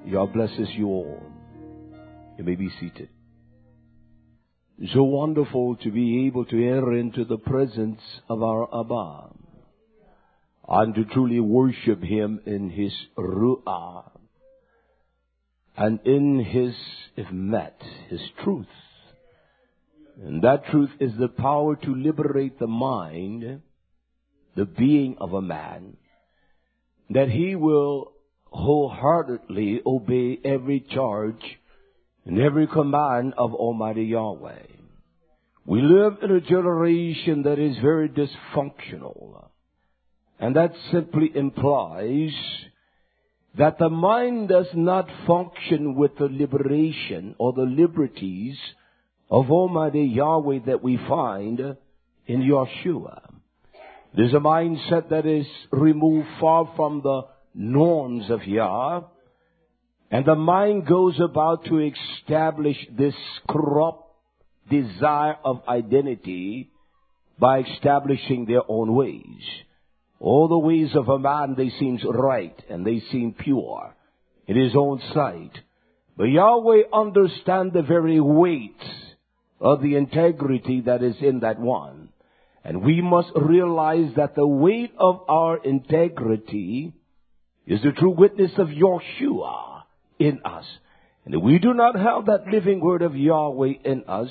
God blesses you all. You may be seated. So wonderful to be able to enter into the presence of our Abba and to truly worship Him in His Ru'ah and in His Ifmet, His truth. And that truth is the power to liberate the mind, the being of a man, that he will wholeheartedly obey every charge and every command of Almighty Yahweh. We live in a generation that is very dysfunctional. And that simply implies that the mind does not function with the liberation or the liberties of Almighty Yahweh that we find in Yeshua. There's a mindset that is removed far from the norms of Yah, and the mind goes about to establish this corrupt desire of identity by establishing their own ways. All the ways of a man, they seem right and they seem pure in his own sight. But Yahweh understands the very weight of the integrity that is in that one. And we must realize that the weight of our integrity is the true witness of Yeshua in us. And if we do not have that living word of Yahweh in us,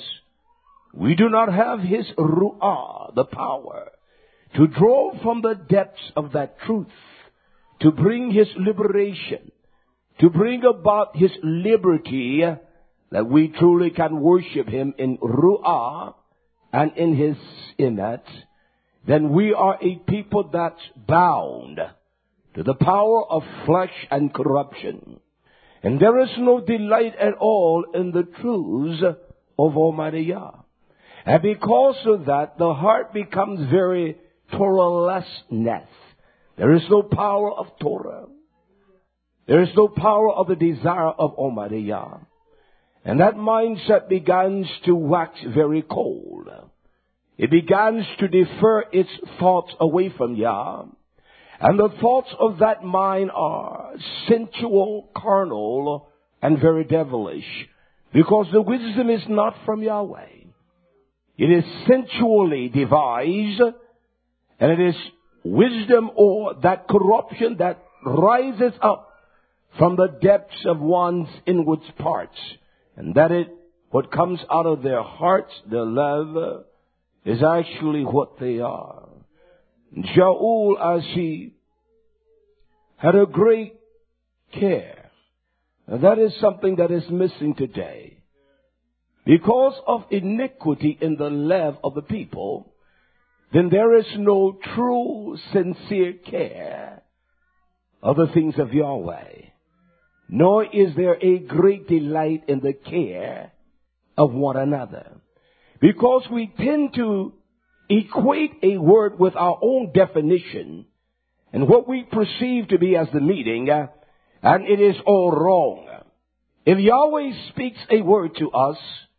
we do not have His Ru'ah, the power, to draw from the depths of that truth, to bring His liberation, to bring about His liberty, that we truly can worship Him in Ru'ah and in His Imet, then we are a people that's bound to the power of flesh and corruption. And there is no delight at all in the truths of Almighty Yah. And because of that, the heart becomes very Torah-lessness. There is no power of Torah. There is no power of the desire of Almighty Yah. And that mindset begins to wax very cold. It begins to defer its thoughts away from Yah. And the thoughts of that mind are sensual, carnal, and very devilish. Because the wisdom is not from Yahweh. It is sensually devised. And it is wisdom or that corruption that rises up from the depths of one's inward parts. And that what comes out of their hearts, their love, is actually what they are. Shaul, as he had a great care, and that is something that is missing today. Because of iniquity in the love of the people, then there is no true, sincere care of the things of Yahweh. Nor is there a great delight in the care of one another. Because we tend to equate a word with our own definition and what we perceive to be as the meaning, and it is all wrong. If Yahweh speaks a word to us,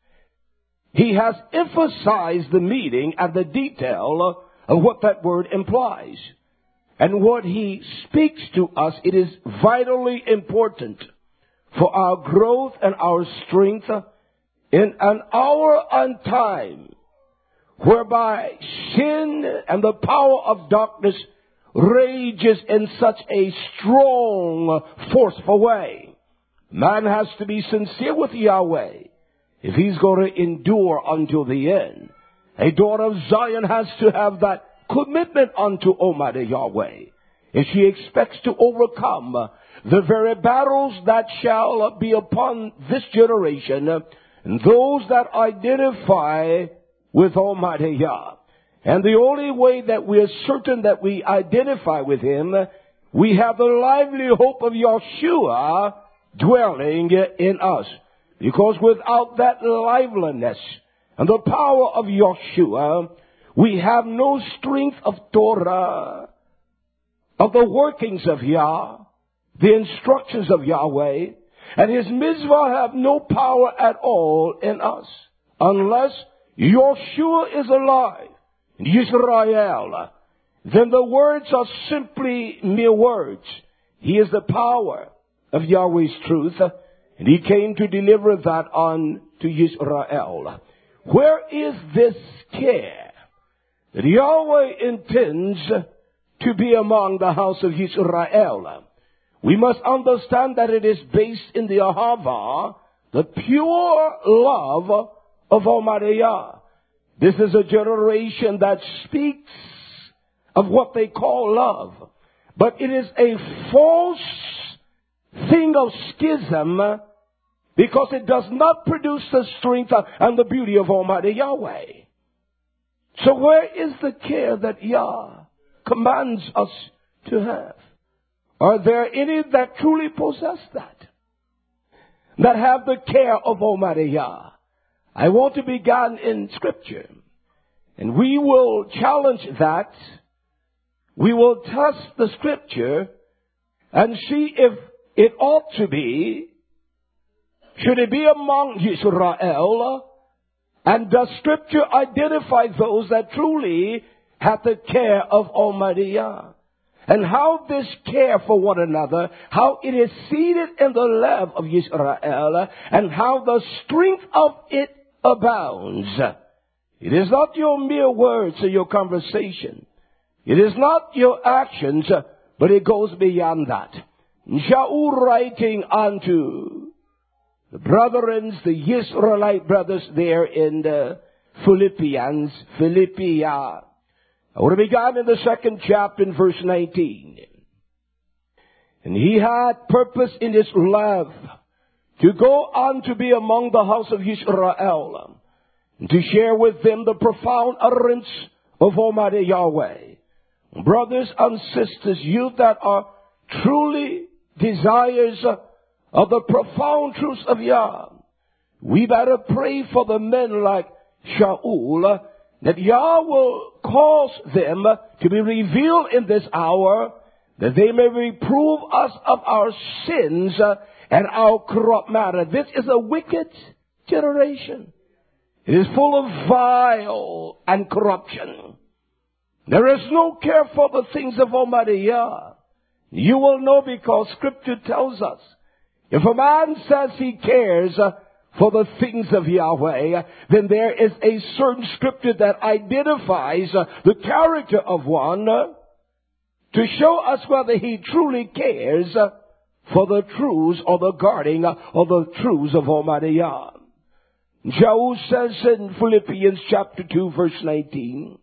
He has emphasized the meaning and the detail of what that word implies. And what He speaks to us, it is vitally important for our growth and our strength in an hour and time whereby sin and the power of darkness rages in such a strong, forceful way. Man has to be sincere with Yahweh if he's going to endure until the end. A daughter of Zion has to have that commitment unto Almighty Yahweh if she expects to overcome the very battles that shall be upon this generation and those that identify with Almighty Yah. And the only way that we are certain that we identify with Him, we have the lively hope of Yeshua dwelling in us. Because without that liveliness and the power of Yeshua, we have no strength of Torah, of the workings of Yah, the instructions of Yahweh, and His mitzvah have no power at all in us, unless Yeshua is alive, Yisrael. Then the words are simply mere words. He is the power of Yahweh's truth, and he came to deliver that on to Israel. Where is this care that Yahweh intends to be among the house of Israel? We must understand that it is based in the Ahava, the pure love of Almighty Yah. This is a generation that speaks of what they call love. But it is a false thing of schism because it does not produce the strength and the beauty of Almighty Yahweh. So where is the care that Yah commands us to have? Are there any that truly possess that have the care of Almighty Yah? I want to begin in Scripture. And we will challenge that. We will test the Scripture and see if it ought to be. Should it be among Israel? And does Scripture identify those that truly have the care of Almighty Yah? And how this care for one another, how it is seated in the love of Israel, and how the strength of it abounds. It is not your mere words or your conversation. It is not your actions, but it goes beyond that. Shaul writing unto the brethren, the Israelite brothers there in the Philippia. I want to begin in the 2nd chapter in verse 19. And he had purpose in his love to go on to be among the house of Israel, and to share with them the profound utterance of Almighty Yahweh. Brothers and sisters, you that are truly desires of the profound truths of Yah, we better pray for the men like Shaul, that Yah will cause them to be revealed in this hour, that they may reprove us of our sins and our corrupt matter. This is a wicked generation. It is full of vile and corruption. There is no care for the things of Almighty Yah. You will know because Scripture tells us, if a man says he cares for the things of Yahweh, then there is a certain Scripture that identifies the character of one to show us whether he truly cares for the truths or the guarding or the truths of Almighty Yah. Shaul says in Philippians chapter 2 verse 19,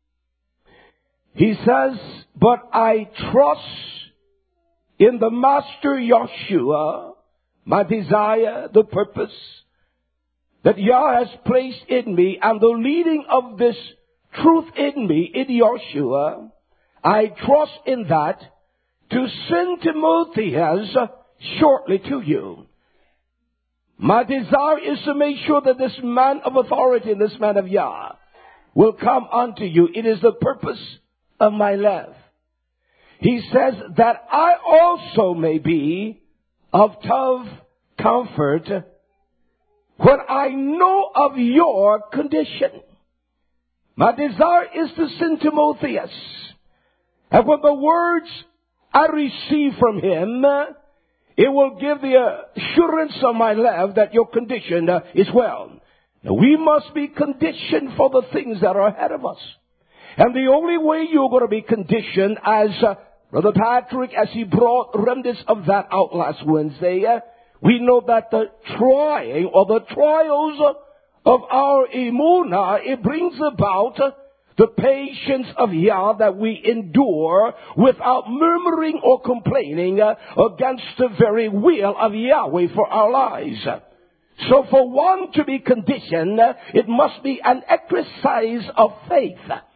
he says, but I trust in the Master Yeshua, my desire, the purpose that Yah has placed in me, and the leading of this truth in me, in Yeshua, I trust in that to send Timotheus shortly to you. My desire is to make sure that this man of authority and this man of Yah will come unto you. It is the purpose of my love. He says that I also may be of tough comfort when I know of your condition. My desire is to send Timotheus. And when the words I receive from him, it will give the assurance of my love that your condition is well. Now, we must be conditioned for the things that are ahead of us. And the only way you're going to be conditioned, as Brother Patrick, as he brought remnants of that out last Wednesday, we know that the trying or the trials of our emunah, it brings about the patience of Yah that we endure without murmuring or complaining against the very will of Yahweh for our lives. So for one to be conditioned, it must be an exercise of faith.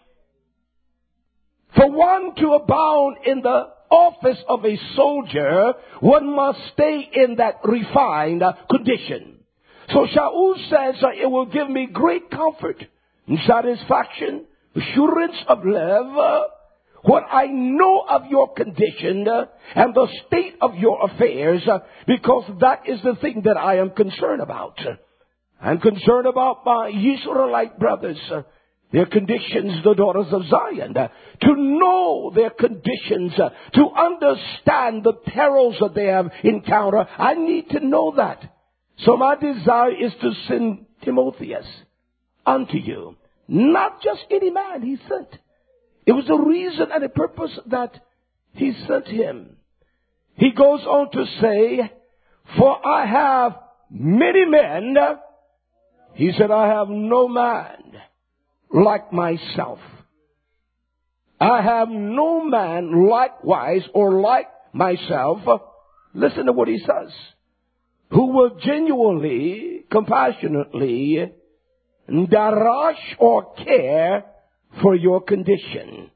For one to abound in the office of a soldier, one must stay in that refined condition. So Shaul says, it will give me great comfort and satisfaction, assurance of love, when I know of your condition and the state of your affairs, because that is the thing that I am concerned about. I'm concerned about my Israelite brothers their conditions, the daughters of Zion, to know their conditions, to understand the perils that they have encountered. I need to know that. So my desire is to send Timotheus unto you. Not just any man he sent. It was a reason and a purpose that he sent him. He goes on to say, for I have many men. He said, I have no man like myself. I have no man likewise or like myself. Listen to what he says. Who will genuinely, compassionately, darash or care for your condition.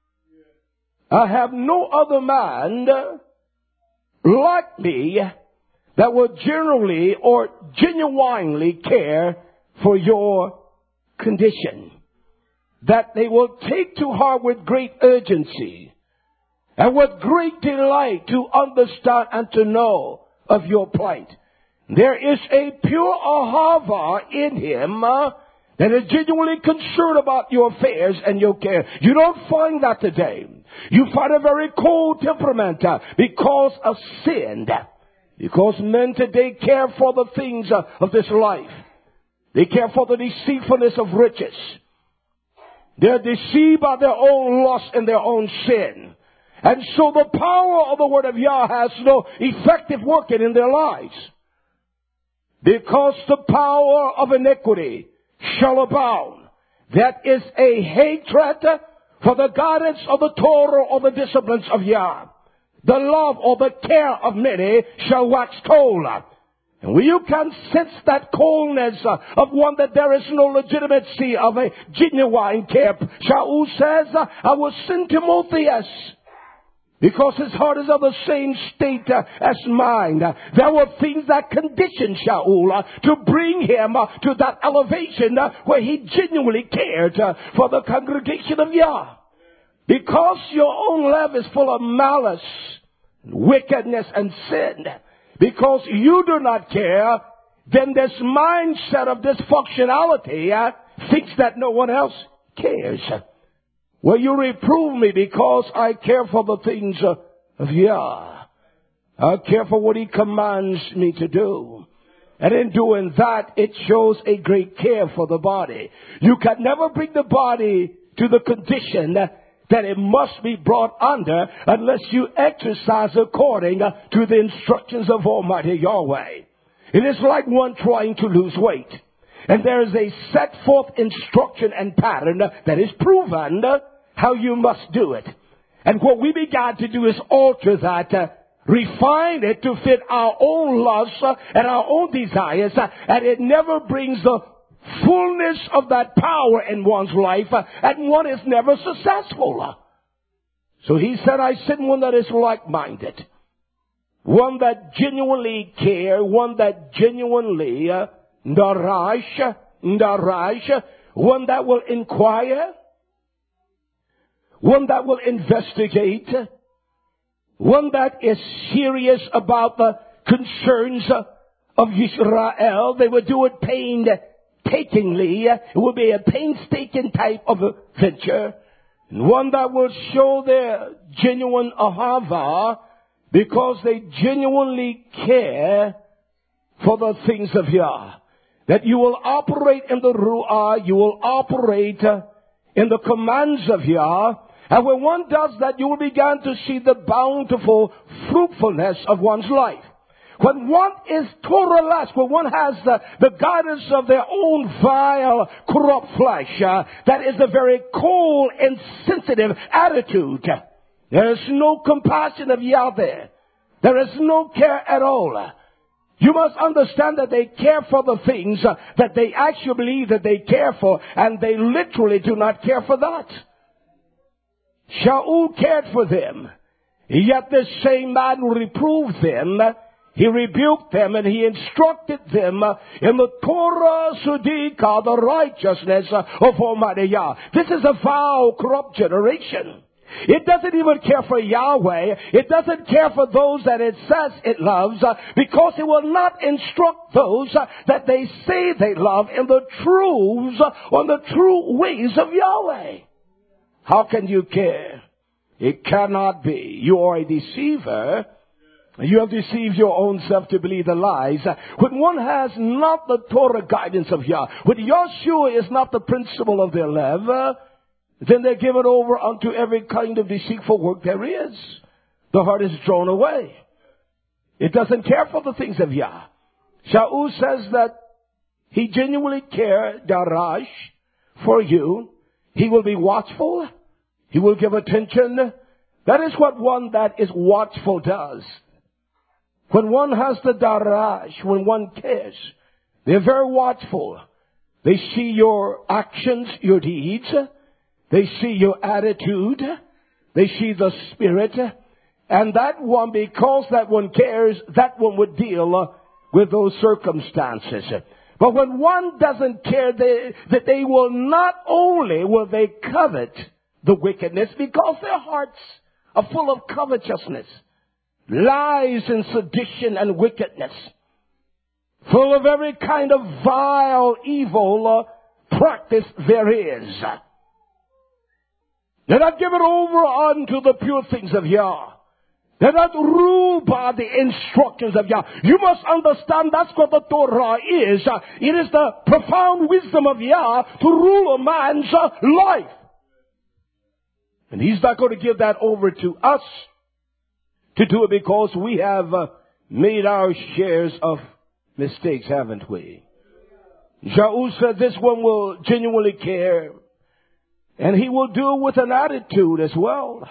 I have no other man like me that will generally or genuinely care for your condition. That they will take to heart with great urgency and with great delight to understand and to know of your plight. There is a pure ahava in him that is genuinely concerned about your affairs and your care. You don't find that today. You find a very cold temperament because of sin. Because men today care for the things of this life. They care for the deceitfulness of riches. They're deceived by their own lust and their own sin. And so the power of the word of Yah has no effective working in their lives. Because the power of iniquity shall abound. That is a hatred for the guidance of the Torah or the disciplines of Yah. The love or the care of many shall wax cold. And when you can sense that coldness of one that there is no legitimacy of a genuine care, Shaul says, I will send Timotheus. Because his heart is of the same state as mine. There were things that conditioned Shaul to bring him to that elevation where he genuinely cared for the congregation of Yah. Because your own life is full of malice, wickedness, and sin. Because you do not care, then this mindset of dysfunctionality thinks that no one else cares. Well, you reprove me because I care for the things of Yah. I care for what He commands me to do. And in doing that, it shows a great care for the body. You can never bring the body to the condition that it must be brought under unless you exercise according to the instructions of Almighty Yahweh. It is like one trying to lose weight. And there is a set forth instruction and pattern that is proven how you must do it. And what we began to do is alter that, refine it to fit our own lusts and our own desires, and it never brings the fullness of that power in one's life, and one is never successful. So he said, I send one that is like-minded, one that genuinely care, one that genuinely darash, one that will inquire, one that will investigate, one that is serious about the concerns of Israel. They will do it painstakingly. It will be a painstaking type of a venture. And one that will show their genuine ahava because they genuinely care for the things of Yah. That you will operate in the Ru'ah, you will operate in the commands of Yah. And when one does that, you will begin to see the bountiful fruitfulness of one's life. When one is Torah-less, when one has the guidance of their own vile, corrupt flesh, that is a very cold, insensitive attitude. There is no compassion of Yah there. There is no care at all. You must understand that they care for the things that they actually believe that they care for, and they literally do not care for that. Shaul cared for them, yet this same man reproved them. He rebuked them and he instructed them in the Torah Sudika, the righteousness of Almighty Yah. This is a foul, corrupt generation. It doesn't even care for Yahweh. It doesn't care for those that it says it loves, because it will not instruct those that they say they love in the truths or the true ways of Yahweh. How can you care? It cannot be. You are a deceiver. You have deceived your own self to believe the lies. When one has not the Torah guidance of Yah, when Yahshua is not the principle of their life, then they're given over unto every kind of deceitful work there is. The heart is drawn away. It doesn't care for the things of Yah. Shaul says that he genuinely cares, Darash, for you. He will be watchful. He will give attention. That is what one that is watchful does. When one has the Darash, when one cares, they're very watchful. They see your actions, your deeds. They see your attitude. They see the spirit. And that one, because that one cares, that one would deal with those circumstances. But when one doesn't care, that they will not only will they covet the wickedness, because their hearts are full of covetousness, lies and sedition and wickedness, full of every kind of vile, evil practice there is. They're not given over unto the pure things of Yah. They're not ruled by the instructions of Yah. You must understand that's what the Torah is. It is the profound wisdom of Yah to rule a man's life. And He's not going to give that over to us to do it, because we have made our shares of mistakes, haven't we? Shaul said this one will genuinely care. And he will do it with an attitude as well.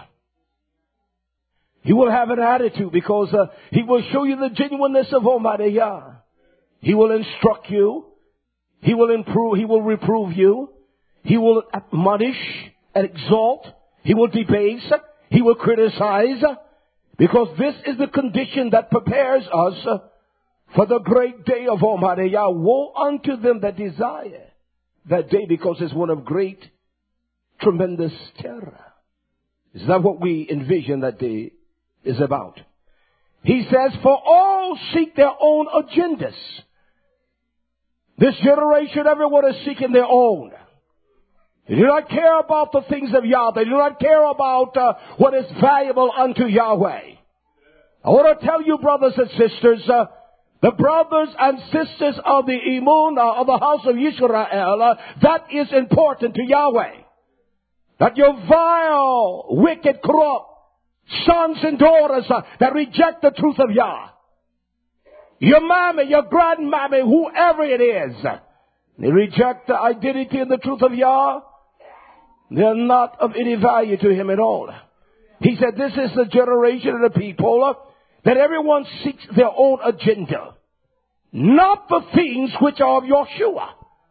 He will have an attitude, because he will show you the genuineness of Almighty Yah. He will instruct you. He will improve. He will reprove you. He will admonish and exalt. He will debase. He will criticize. Because this is the condition that prepares us for the great day of Almighty Yah. Woe unto them that desire that day, because it's one of great, tremendous terror. Is that what we envision that day is about? He says, for all seek their own agendas. This generation, everyone is seeking their own. They do not care about the things of Yah. They do not care about what is valuable unto Yahweh. I want to tell you, brothers and sisters, the brothers and sisters of the Emunah of the house of Yisrael, that is important to Yahweh. That your vile, wicked, corrupt sons and daughters that reject the truth of Yah, your mammy, your grandmammy, whoever it is, they reject the identity and the truth of Yah, they're not of any value to Him at all. He said this is the generation of the people that everyone seeks their own agenda, not the things which are of Yahshua.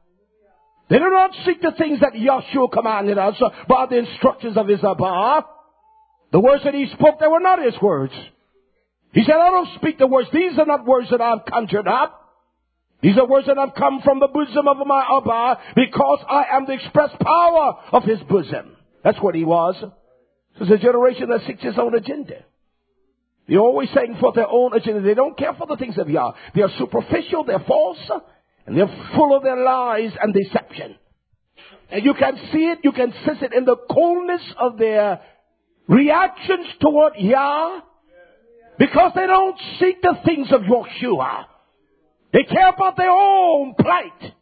They do not seek the things that Yahshua commanded us by the instructions of His Abba. The words that He spoke, they were not His words. He said, I don't speak the words. These are not words that I've conjured up. These are words that have come from the bosom of my Abba, because I am the express power of His bosom. That's what He was. So it's a generation that seeks its own agenda. They're always setting forth their own agenda. They don't care for the things of Yah. They are superficial, they're false, and they're full of their lies and deception. And you can see it, you can sense it in the coldness of their reactions toward Yah, because they don't seek the things of Yahshua. They care about their own plight.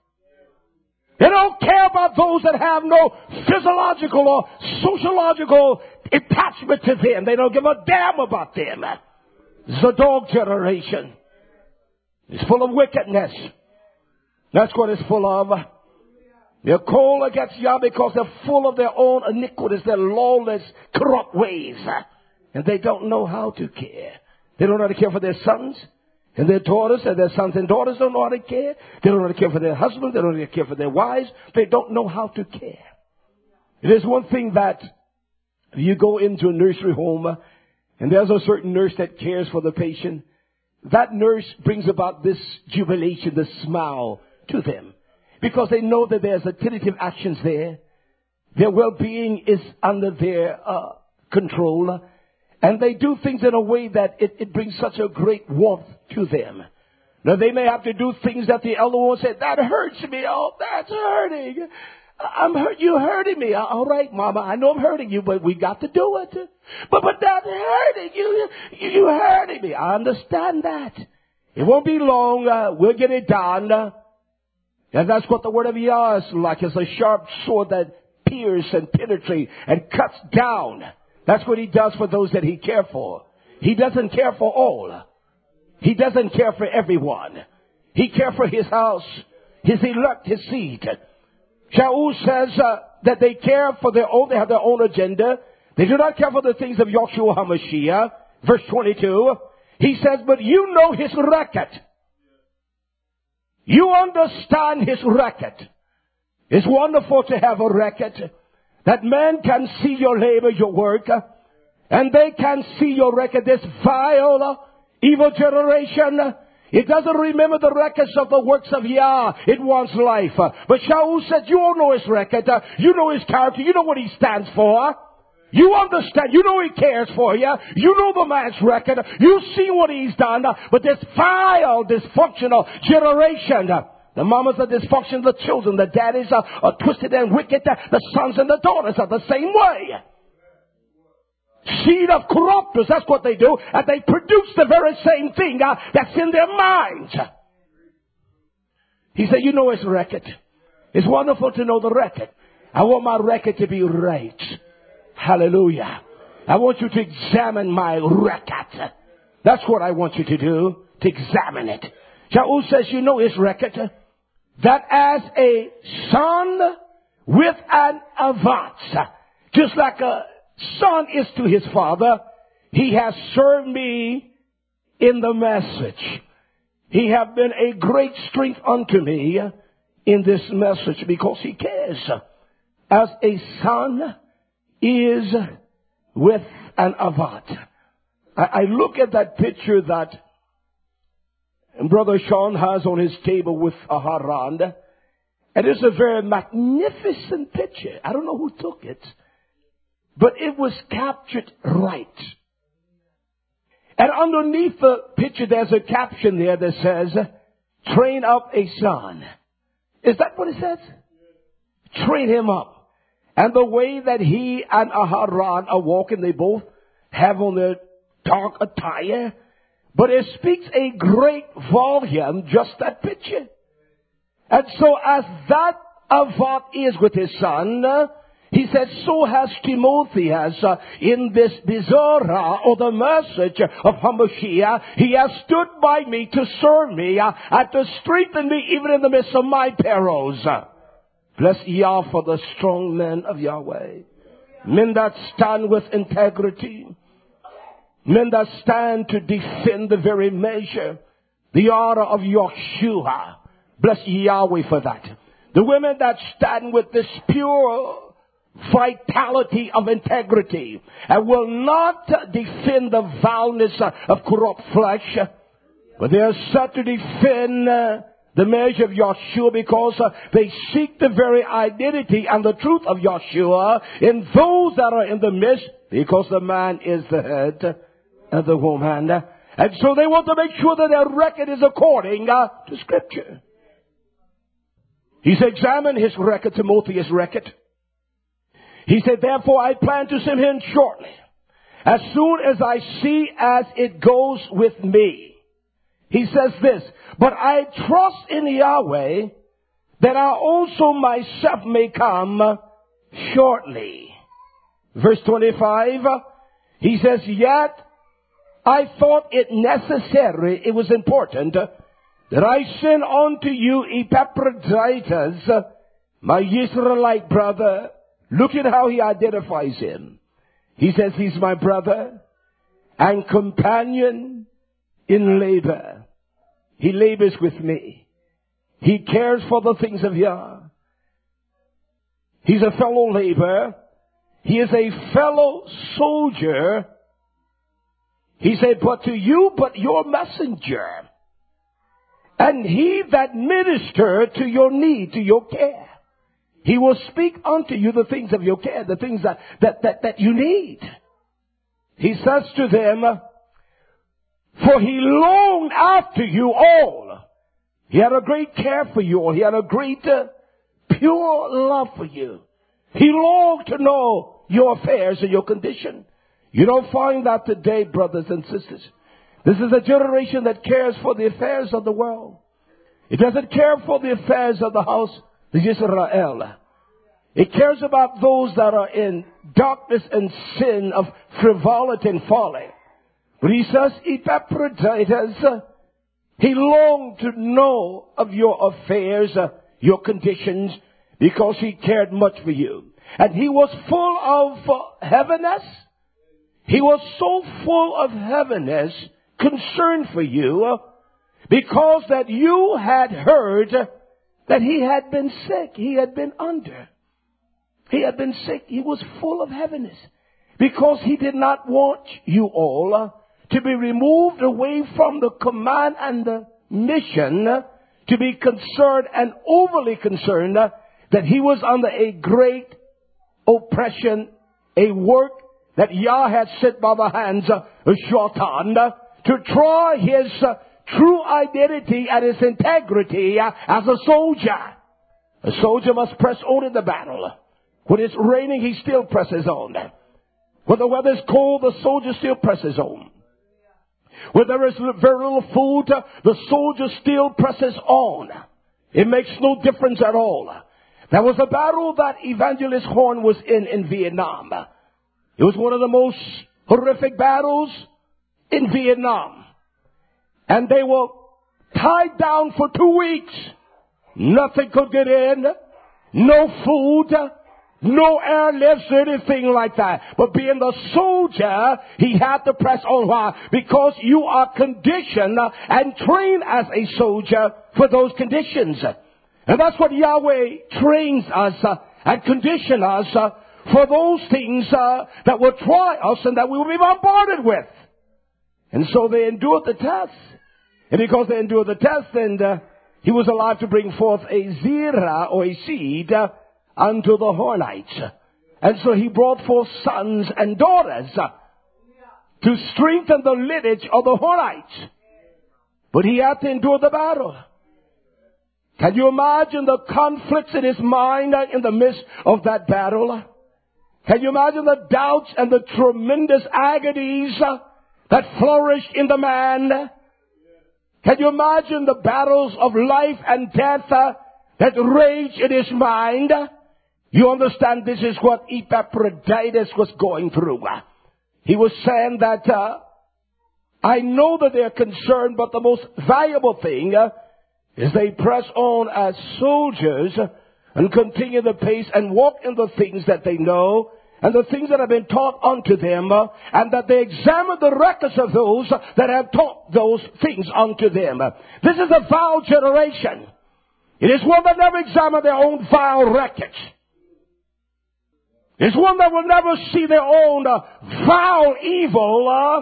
They don't care about those that have no physiological or sociological attachment to them. They don't give a damn about them. It's the dog generation. It's full of wickedness. That's what it's full of. They're cold against Yah because they're full of their own iniquities, their lawless, corrupt ways. And they don't know how to care. They don't know how to care for their sons and their daughters, and their sons and daughters don't know how to care. They don't know how to care for their husbands. They don't know how to care for their wives. They don't know how to care. It is one thing that you go into a nursery home and there's a certain nurse that cares for the patient. That nurse brings about this jubilation, this smile to them, because they know that there's attentive actions there. Their well-being is under their control. And they do things in a way that it brings such a great warmth to them. Now, they may have to do things that the elder one said, that hurts me. Oh, that's hurting. I'm hurt. You're hurting me. All right, Mama, I know I'm hurting you, but we got to do it. But that's hurting you. You're hurting me. I understand that. It won't be long. We'll get it done. And that's what the word of Yah is like. It's a sharp sword that pierces and penetrates and cuts down. That's what he does for those that he cares for. He doesn't care for all. He doesn't care for everyone. He cares for his house, his elect, his seed. Shaul says that they care for their own, they have their own agenda. They do not care for the things of Yahshua HaMashiach. Verse 22, he says, but you know his record. You understand his record. It's wonderful to have a record. That man can see your labor, your work, and they can see your record. This vile, evil generation, it doesn't remember the records of the works of Yah. It wants life. But Shaul said, you all know his record. You know his character. You know what he stands for. You understand. You know he cares for you. You know the man's record. You see what he's done. But this vile, dysfunctional generation, the mamas are dysfunctional, the children, the daddies are twisted and wicked. The sons and the daughters are the same way. Seed of corruptors, that's what they do. And they produce the very same thing that's in their minds. He said, you know his record. It's wonderful to know the record. I want my record to be right. Hallelujah. I want you to examine my record. That's what I want you to do, to examine it. Shaul says, you know his record. That as a son with an avance, just like a son is to his father, he has served me in the message. He have been a great strength unto me in this message because he cares. As a son is with an avant. I look at that picture that Brother Sean has on his table with Haran, and it's a very magnificent picture. I don't know who took it, but it was captured right. And underneath the picture, there's a caption there that says, train up a son. Is that what it says? Train him up. And the way that he and Aharon are walking, they both have on their dark attire. But it speaks a great volume, just that picture. And so as that Avat is with his son, he said, so has Timotheus in this Bezorah, or the message of Hamashiach. He has stood by me to serve me and to strengthen me even in the midst of my perils. Bless Yah for the strong men of Yahweh. Men that stand with integrity. Men that stand to defend the very measure, the order of Yahshua. Bless Yahweh for that. The women that stand with this pure vitality of integrity and will not defend the vileness of corrupt flesh, but they are set to defend the measure of Yahshua because they seek the very identity and the truth of Yahshua in those that are in the midst, because the man is the head of the woman. And so they want to make sure that their record is according to Scripture. He said, examine his record, Timotheus' record. He said, therefore I plan to send him shortly, as soon as I see as it goes with me. He says this, but I trust in Yahweh that I also myself may come shortly. Verse 25, he says, yet I thought it necessary, it was important, that I send unto you Epaphroditus, my Israelite brother. Look at how he identifies him. He says he's my brother and companion in labor. He labors with me. He cares for the things of Yah. He's a fellow laborer. He is a fellow soldier. He said, but to you, but your messenger. And he that minister to your need, to your care. He will speak unto you the things of your care, the things that you need. He says to them, for he longed after you all. He had a great care for you all. He had a great pure love for you. He longed to know your affairs and your condition. You don't find that today, brothers and sisters. This is a generation that cares for the affairs of the world. It doesn't care for the affairs of the house of Israel. It cares about those that are in darkness and sin of frivolity and folly. But he says, Epaphroditus, he longed to know of your affairs, your conditions, because he cared much for you. And he was full of heaviness. He was so full of heaviness, concern for you, because that you had heard that he had been sick. He had been under. He had been sick. He was full of heaviness because he did not want you all to be removed away from the command and the mission, to be concerned and overly concerned that he was under a great oppression, a work that Yah had set by the hands of Shaitan to try his true identity and his integrity as a soldier. A soldier must press on in the battle. When it's raining, he still presses on. When the weather's cold, the soldier still presses on. When there is very little food, the soldier still presses on. It makes no difference at all. There was a battle that Evangelist Horn was in Vietnam. It was one of the most horrific battles in Vietnam. And they were tied down for 2 weeks. Nothing could get in. No food. No airlifts or anything like that. But being the soldier, he had to press on. Why? Because you are conditioned and trained as a soldier for those conditions. And that's what Yahweh trains us and condition us for those things that will try us and that we will be bombarded with. And so they endured the test. And because they endured the test, and he was alive to bring forth a zerah or a seed unto the Hornites. And so he brought forth sons and daughters to strengthen the lineage of the Hornites. But he had to endure the battle. Can you imagine the conflicts in his mind in the midst of that battle? Can you imagine the doubts and the tremendous agonies that flourished in the man? Can you imagine the battles of life and death that rage in his mind? You understand this is what Epaphroditus was going through. He was saying that, I know that they're concerned, but the most valuable thing is they press on as soldiers and continue the pace and walk in the things that they know and the things that have been taught unto them, and that they examine the records of those that have taught those things unto them. This is a vile generation. It is one that never examine their own vile records. It's one that will never see their own vile, evil,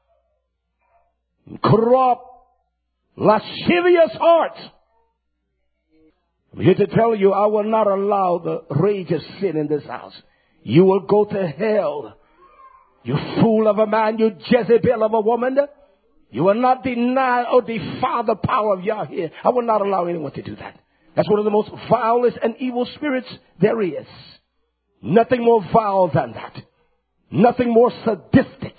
corrupt, lascivious hearts. I'm here to tell you, I will not allow the rage of sin in this house. You will go to hell. You fool of a man, you Jezebel of a woman. You will not deny or defy the power of Yah here. I will not allow anyone to do that. That's one of the most vilest and evil spirits there is. Nothing more vile than that. Nothing more sadistic.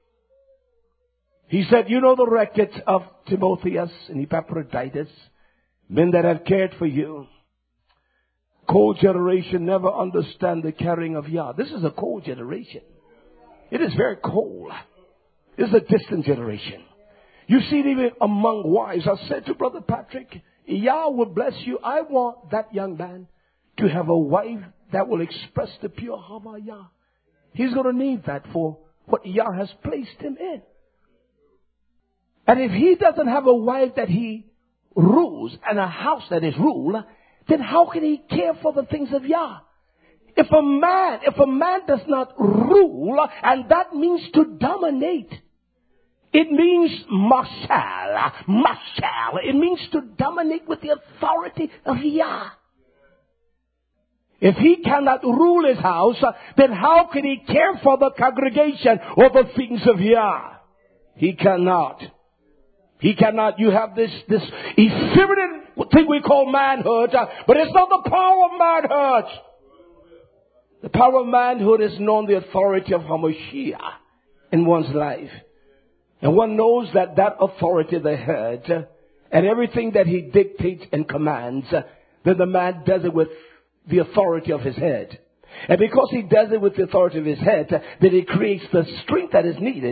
He said, you know the records of Timotheus and Epaphroditus, men that have cared for you. Cold generation never understand the caring of Yah. This is a cold generation. It is very cold. This is a distant generation. You see it even among wives. I said to Brother Patrick, Yah will bless you. I want that young man to have a wife that will express the pure Hava Yah. He's going to need that for what Yah has placed him in. And if he doesn't have a wife that he rules and a house that is ruled, then how can he care for the things of Yah? If a man does not rule, and that means to dominate. It means mashal. It means to dominate with the authority of Yah. If he cannot rule his house, then how can he care for the congregation or the things of Yah? He cannot. He cannot. You have this effeminate thing we call manhood, but it's not the power of manhood. The power of manhood is known the authority of Hamashiach in one's life. And one knows that authority, the head, and everything that he dictates and commands, then the man does it with the authority of his head. And because he does it with the authority of his head, then he creates the strength that is needed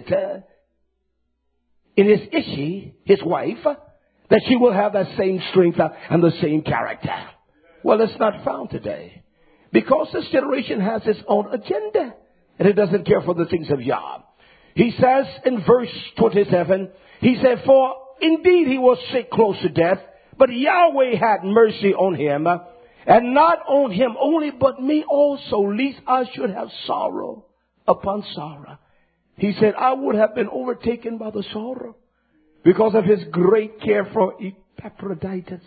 in his Ishi, his wife, that she will have that same strength and the same character. Well, it's not found today. Because this generation has its own agenda. And it doesn't care for the things of Yah. He says in verse 27, he said, for indeed he was sick close to death, but Yahweh had mercy on him. And not on him only, but me also, lest I should have sorrow upon sorrow. He said, I would have been overtaken by the sorrow because of his great care for Epaphroditus.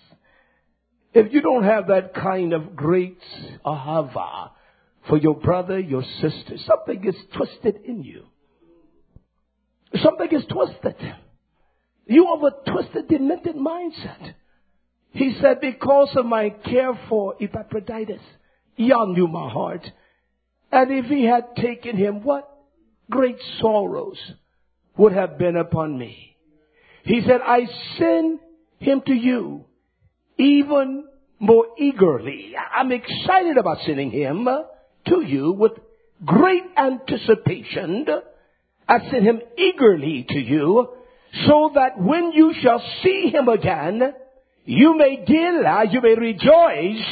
If you don't have that kind of great ahava for your brother, your sister, something is twisted in you. Something is twisted. You have a twisted, demented mindset. He said, because of my care for Epaphroditus, Yah knew my heart. And if he had taken him, what great sorrows would have been upon me. He said, I send him to you even more eagerly. I'm excited about sending him to you with great anticipation. I send him eagerly to you so that when you shall see him again, you may delight, you may rejoice,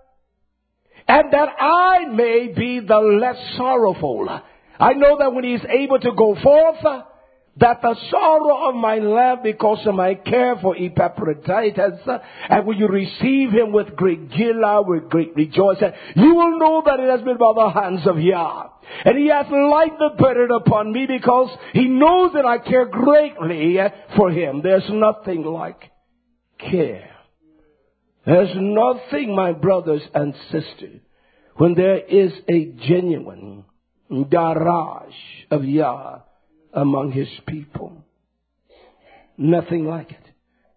and that I may be the less sorrowful. I know that when he's able to go forth, that the sorrow of my love because of my care for Epaphroditus, and when you receive him with great gila, with great rejoicing, you will know that it has been by the hands of Yah. And he has lightened the burden upon me because he knows that I care greatly for him. There's nothing like care. There's nothing, my brothers and sisters, when there is a genuine daraj of Yah among his people. Nothing like it.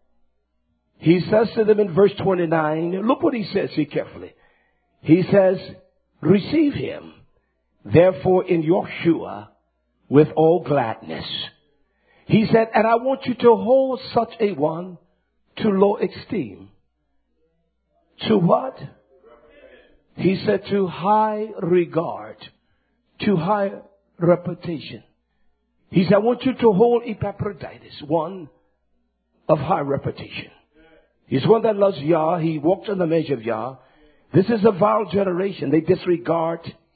He says to them in verse 29, look what he says here carefully. He says, receive him, therefore, in Yeshua with all gladness. He said, and I want you to hold such a one to low esteem. To what? He said to high regard, to high reputation. He said, I want you to hold Epaphroditus, one of high reputation. He's one that loves Yah. He walks in the measure of Yah. This is a vile generation. They disregard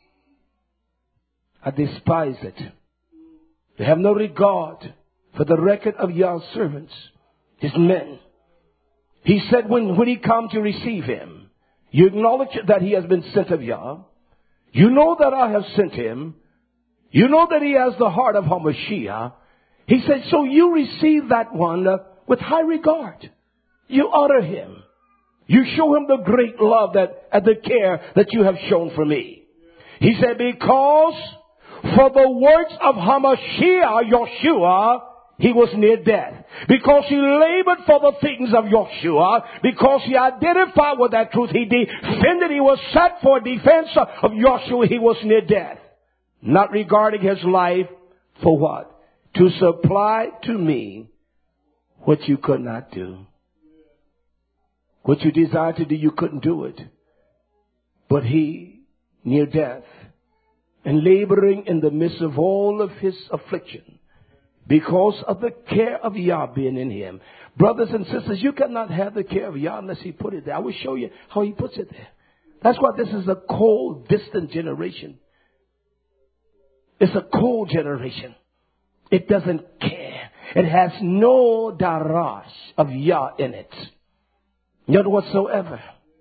and despise it. They have no regard for the record of Yah's servants, his men. He said when he comes to receive him, you acknowledge that he has been sent of Yah. You know that I have sent him. You know that he has the heart of Hamashiach. He said, so you receive that one with high regard. You honor him. You show him the great love and the care that you have shown for me. He said, because for the works of Hamashiach, Yeshua, he was near death. Because he labored for the things of Yeshua. Because he identified with that truth. He defended. He was set for defense of Yeshua. He was near death. Not regarding his life for what? To supply to me what you could not do. What you desired to do, you couldn't do it. But he, near death, and laboring in the midst of all of his affliction, because of the care of Yah being in him. Brothers and sisters, you cannot have the care of Yah unless he put it there. I will show you how he puts it there. That's why this is a cold, distant generation. It's a cold generation. It doesn't care. It has no darash of Yah in it. None whatsoever.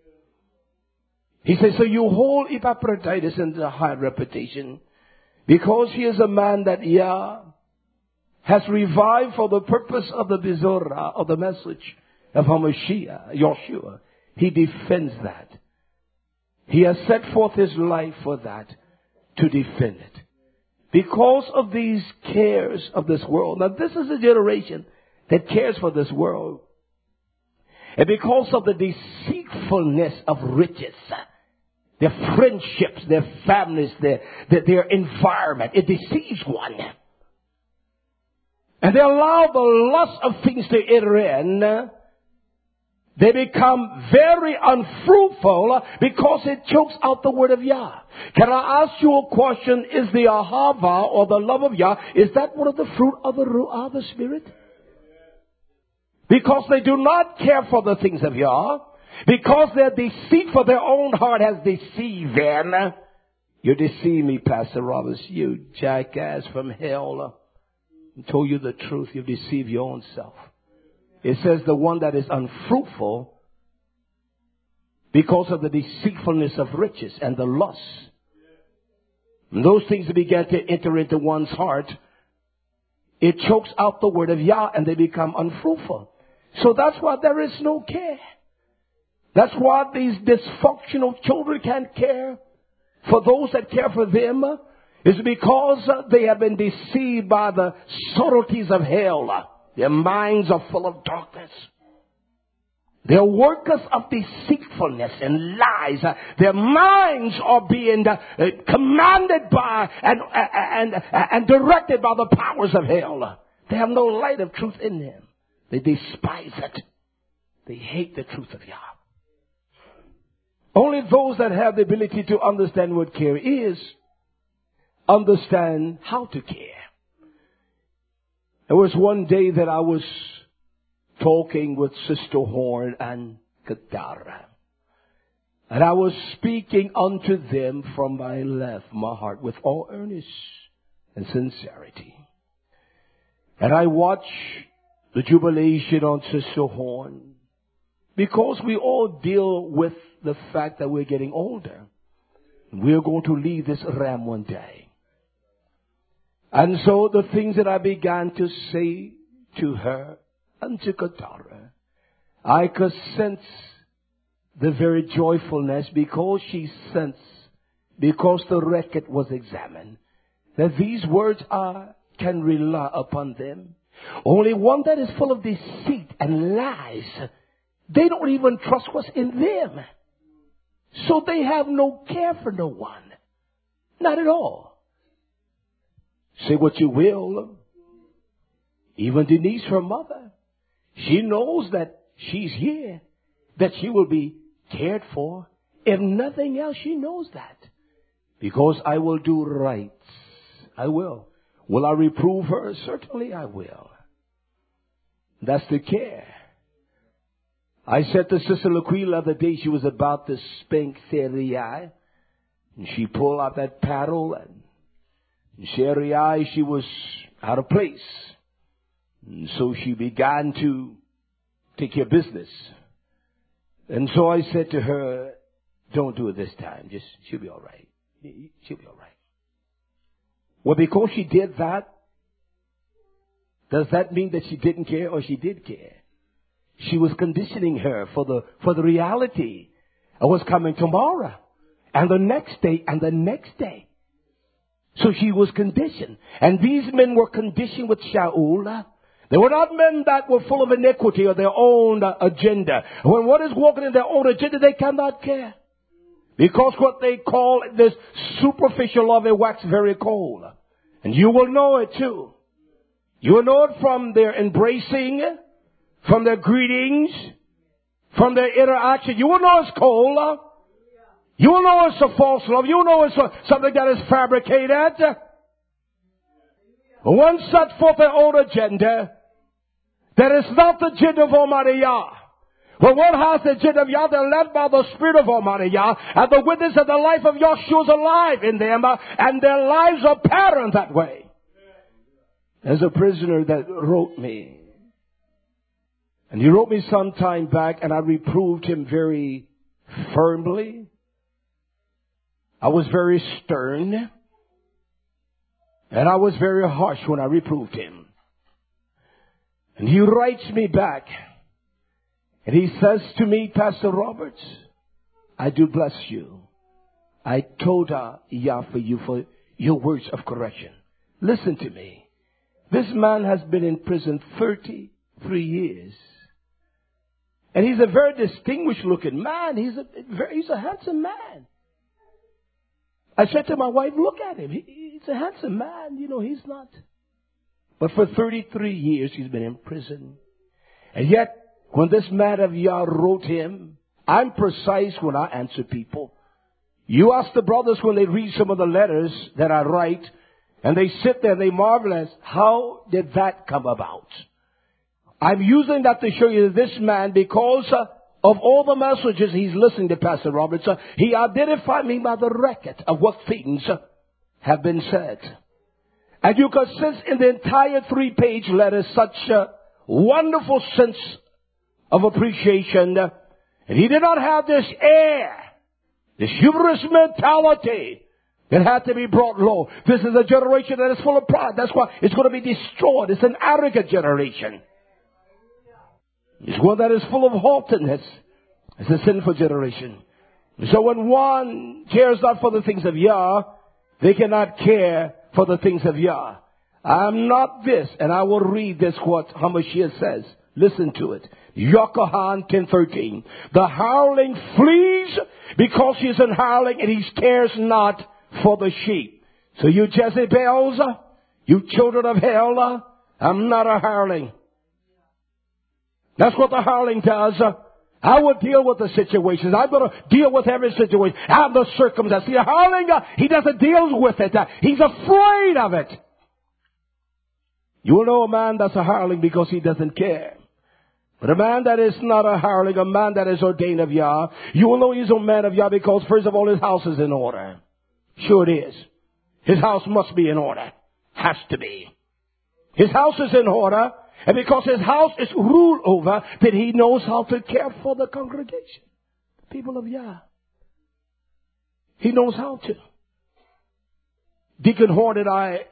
He says, so you hold Epaphroditus in the high reputation because he is a man that Yah has revived for the purpose of the Bezorah, of the message of Hamashiach, Yeshua. He defends that. He has set forth his life for that, to defend it. Because of these cares of this world. Now this is a generation that cares for this world. And because of the deceitfulness of riches, their friendships, their families, their environment, it deceives one. And they allow the lust of things to enter in. They become very unfruitful because it chokes out the word of Yah. Can I ask you a question? Is the ahava, or the love of Yah, is that one of the fruit of the Ruah, the Spirit? Because they do not care for the things of Yah. Because their deceit for their own heart has deceived them. You deceive me, Pastor Roberts. You jackass from hell. I told you the truth. You deceive your own self. It says the one that is unfruitful because of the deceitfulness of riches and the lust. And those things began to enter into one's heart. It chokes out the word of Yah and they become unfruitful. So that's why there is no care. That's why these dysfunctional children can't care for those that care for them. Is because they have been deceived by the subtleties of hell. Their minds are full of darkness. They're workers of deceitfulness and lies. Their minds are being commanded by and directed by the powers of hell. They have no light of truth in them. They despise it. They hate the truth of Yah. Only those that have the ability to understand what care is, understand how to care. There was one day that I was talking with Sister Horn and Kadara. And I was speaking unto them from my heart with all earnest and sincerity. And I watched the jubilation on Sister Horn because we all deal with the fact that we're getting older. We're going to leave this realm one day. And so the things that I began to say to her and to Katara, I could sense the very joyfulness because she sensed, because the record was examined, that these words can rely upon them. Only one that is full of deceit and lies, they don't even trust what's in them. So they have no care for no one. Not at all. Say what you will. Even Denise, her mother, she knows that she's here, that she will be cared for. If nothing else, she knows that. Because I will do right. I will. Will I reprove her? Certainly I will. That's the care. I said to Sister Laquila the other day, she was about to spank Sarai, and she pulled out that paddle, and Sarai, she was out of place. And so she began to take care of business. And so I said to her, don't do it this time. She'll be all right. She'll be all right. Well, because she did that, does that mean that she didn't care or she did care? She was conditioning her for the reality of what's coming tomorrow and the next day and the next day. So she was conditioned. And these men were conditioned with Shaul. They were not men that were full of iniquity or their own agenda. When one is walking in their own agenda, they cannot care. Because what they call this superficial love, it waxes very cold. And you will know it too. You will know it from their embracing, from their greetings, from their interaction. You will know it's cold. You will know it's a false love. You will know it's something that is fabricated. One set forth their own agenda. That is not the agenda of Almighty Yah. When one has the agenda of Yah, they're led by the Spirit of Almighty Yah. And the witness of the life of Yahshua is alive in them. And their lives are patterned that way. There's a prisoner that wrote me. And he wrote me some time back, and I reproved him very firmly. I was very stern. And I was very harsh when I reproved him. And he writes me back. And he says to me, Pastor Roberts, I do bless you. I told Yah for your words of correction. Listen to me. This man has been in prison 33 years. And he's a very distinguished looking man. He's a handsome man. I said to my wife, look at him. He's a handsome man. You know, he's not. But for 33 years he's been in prison. And yet, when this man of Yah wrote him, I'm precise when I answer people. You ask the brothers when they read some of the letters that I write, and they sit there and they marvel as, how did that come about? I'm using that to show you that this man, because of all the messages he's listening to, Pastor Roberts, he identified me by the record of what things have been said. And you can sense in the entire 3-page letter such a wonderful sense of appreciation. And he did not have this air, this hubris mentality that had to be brought low. This is a generation that is full of pride. That's why it's going to be destroyed. It's an arrogant generation. It's one that is full of haughtiness. It's a sinful generation. So when one cares not for the things of Yah, they cannot care for the things of Yah. I'm not this, and I will read this what Hamashiach says. Listen to it. Yochanan 10:13. The hireling flees because he's an hireling and he cares not for the sheep. So you Jezebels, you children of hell, I'm not a hireling. That's what the hireling does. I will deal with the situations. I'm going to deal with every situation. I have the circumstances. The hireling, he doesn't deal with it. He's afraid of it. You will know a man that's a hireling because he doesn't care. But a man that is not a hireling, a man that is ordained of Yah, you will know he's a man of Yah because, first of all, his house is in order. Sure it is. His house must be in order. Has to be. His house is in order. And because his house is ruled over, then he knows how to care for the congregation. The people of Yah. He knows how to. Deacon Horn and I,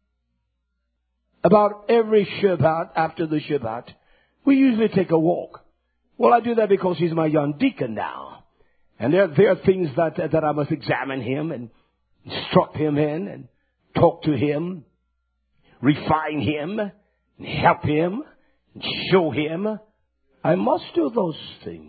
about every Shabbat, after the Shabbat, we usually take a walk. Well, I do that because he's my young deacon now. And there are things that I must examine him and instruct him in and talk to him, refine him, and help him, and show him. I must do those things.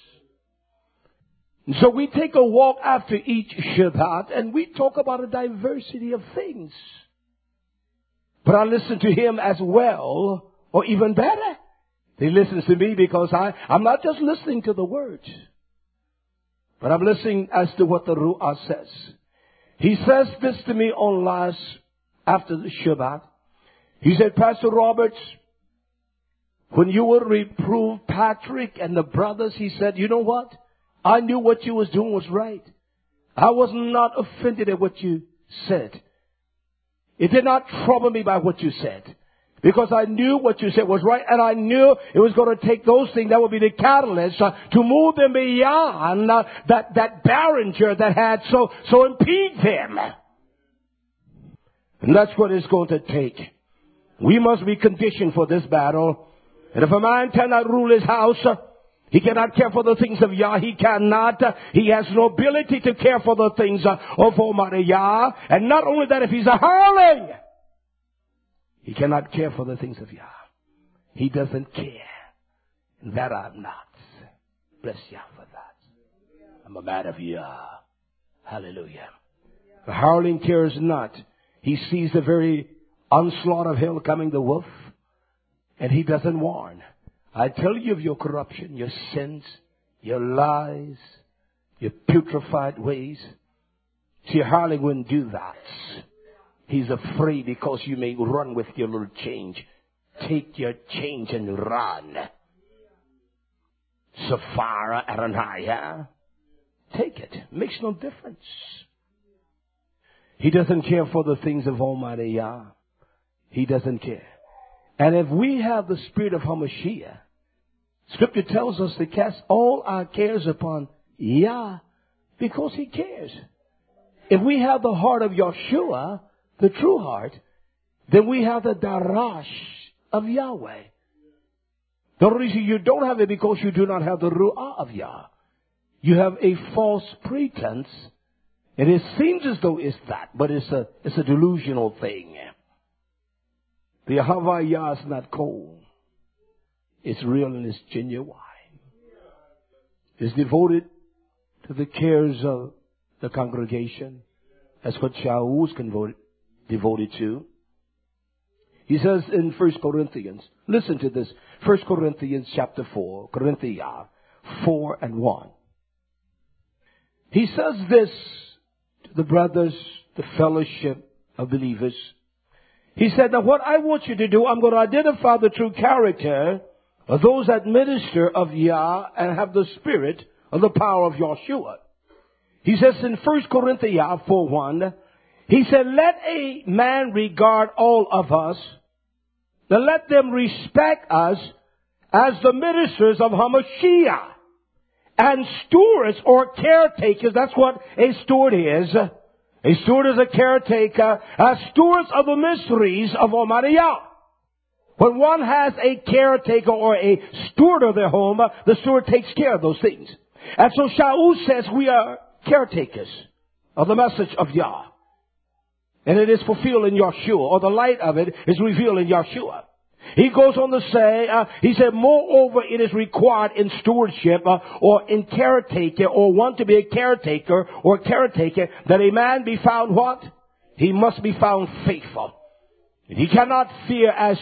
And so we take a walk after each Shabbat and we talk about a diversity of things. But I listen to him as well, or even better. He listens to me because I'm not just listening to the words, but I'm listening as to what the Ruach says. He says this to me after the Shabbat. He said, Pastor Roberts, when you would reprove Patrick and the brothers, he said, you know what? I knew what you was doing was right. I was not offended at what you said. It did not trouble me by what you said. Because I knew what you said was right, and I knew it was going to take those things that would be the catalyst to move them beyond that barrier that had so impede them. And that's what it's going to take. We must be conditioned for this battle. And if a man cannot rule his house, he cannot care for the things of Yah. He cannot. He has no ability to care for the things of Almighty Yah. And not only that, if he's a hireling, he cannot care for the things of Yah. He doesn't care. And that I'm not. Bless Yah for that. I'm a man of Yah. Hallelujah. The hireling cares not. He sees the very onslaught of hell coming, the wolf, and he doesn't warn. I tell you of your corruption, your sins, your lies, your putrefied ways. See, a hireling wouldn't do that. He's afraid because you may run with your little change. Take your change and run. Sapphira, Adonai, take it. Makes no difference. He doesn't care for the things of Almighty Yah. He doesn't care. And if we have the spirit of Hamashiach, Scripture tells us to cast all our cares upon Yah because He cares. If we have the heart of Yeshua, the true heart, then we have the darash of Yahweh. The reason you don't have it because you do not have the ruah of Yah. You have a false pretense And it seems as though it's that, but it's a delusional thing. The Havaya is not cold. It's real and it's genuine. It's devoted to the cares of the congregation. That's what Shaul is devoted to. He says in 1 Corinthians, listen to this, 1 Corinthians chapter 4, Corinthia 4 and 1. He says this to the brothers, the fellowship of believers. He said, now what I want you to do, I'm going to identify the true character of those that minister of Yah and have the spirit of the power of Yahshua. He says in 1 Corinthians 4:1, he said, let a man regard all of us, and let them respect us as the ministers of Hamashiach and stewards or caretakers. That's what a steward is. A steward is a caretaker, as stewards of the mysteries of Almighty Yah. When one has a caretaker or a steward of their home, the steward takes care of those things. And so Shaul says we are caretakers of the message of Yah. And it is fulfilled in Yahshua, or the light of it is revealed in Yahshua. He goes on to say, he said, moreover, it is required in stewardship or in caretaker, or one to be a caretaker or caretaker, that a man be found what? He must be found faithful. And he cannot fear, as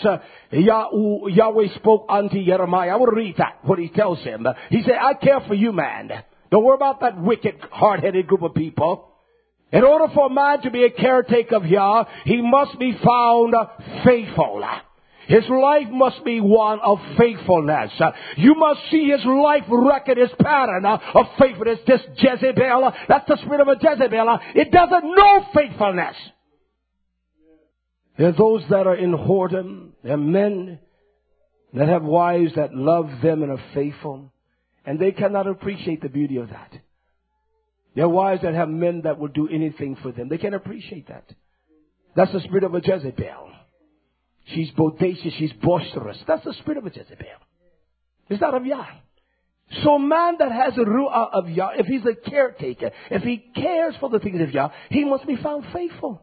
Yahweh spoke unto Jeremiah. I want to read that, what he tells him. He said, I care for you, man. Don't worry about that wicked, hard-headed group of people. In order for a man to be a caretaker of Yah, he must be found faithful. His life must be one of faithfulness. You must see his life record, his pattern of faithfulness. This Jezebel, that's the spirit of a Jezebel. It doesn't know faithfulness. There are those that are in whoredom. There are men that have wives that love them and are faithful. And they cannot appreciate the beauty of that. There are wives that have men that will do anything for them. They can't appreciate that. That's the spirit of a Jezebel. She's bodacious. She's boisterous. That's the spirit of a Jezebel. It's not of Yah. So a man that has a ru'ah of Yah, if he's a caretaker, if he cares for the things of Yah, he must be found faithful.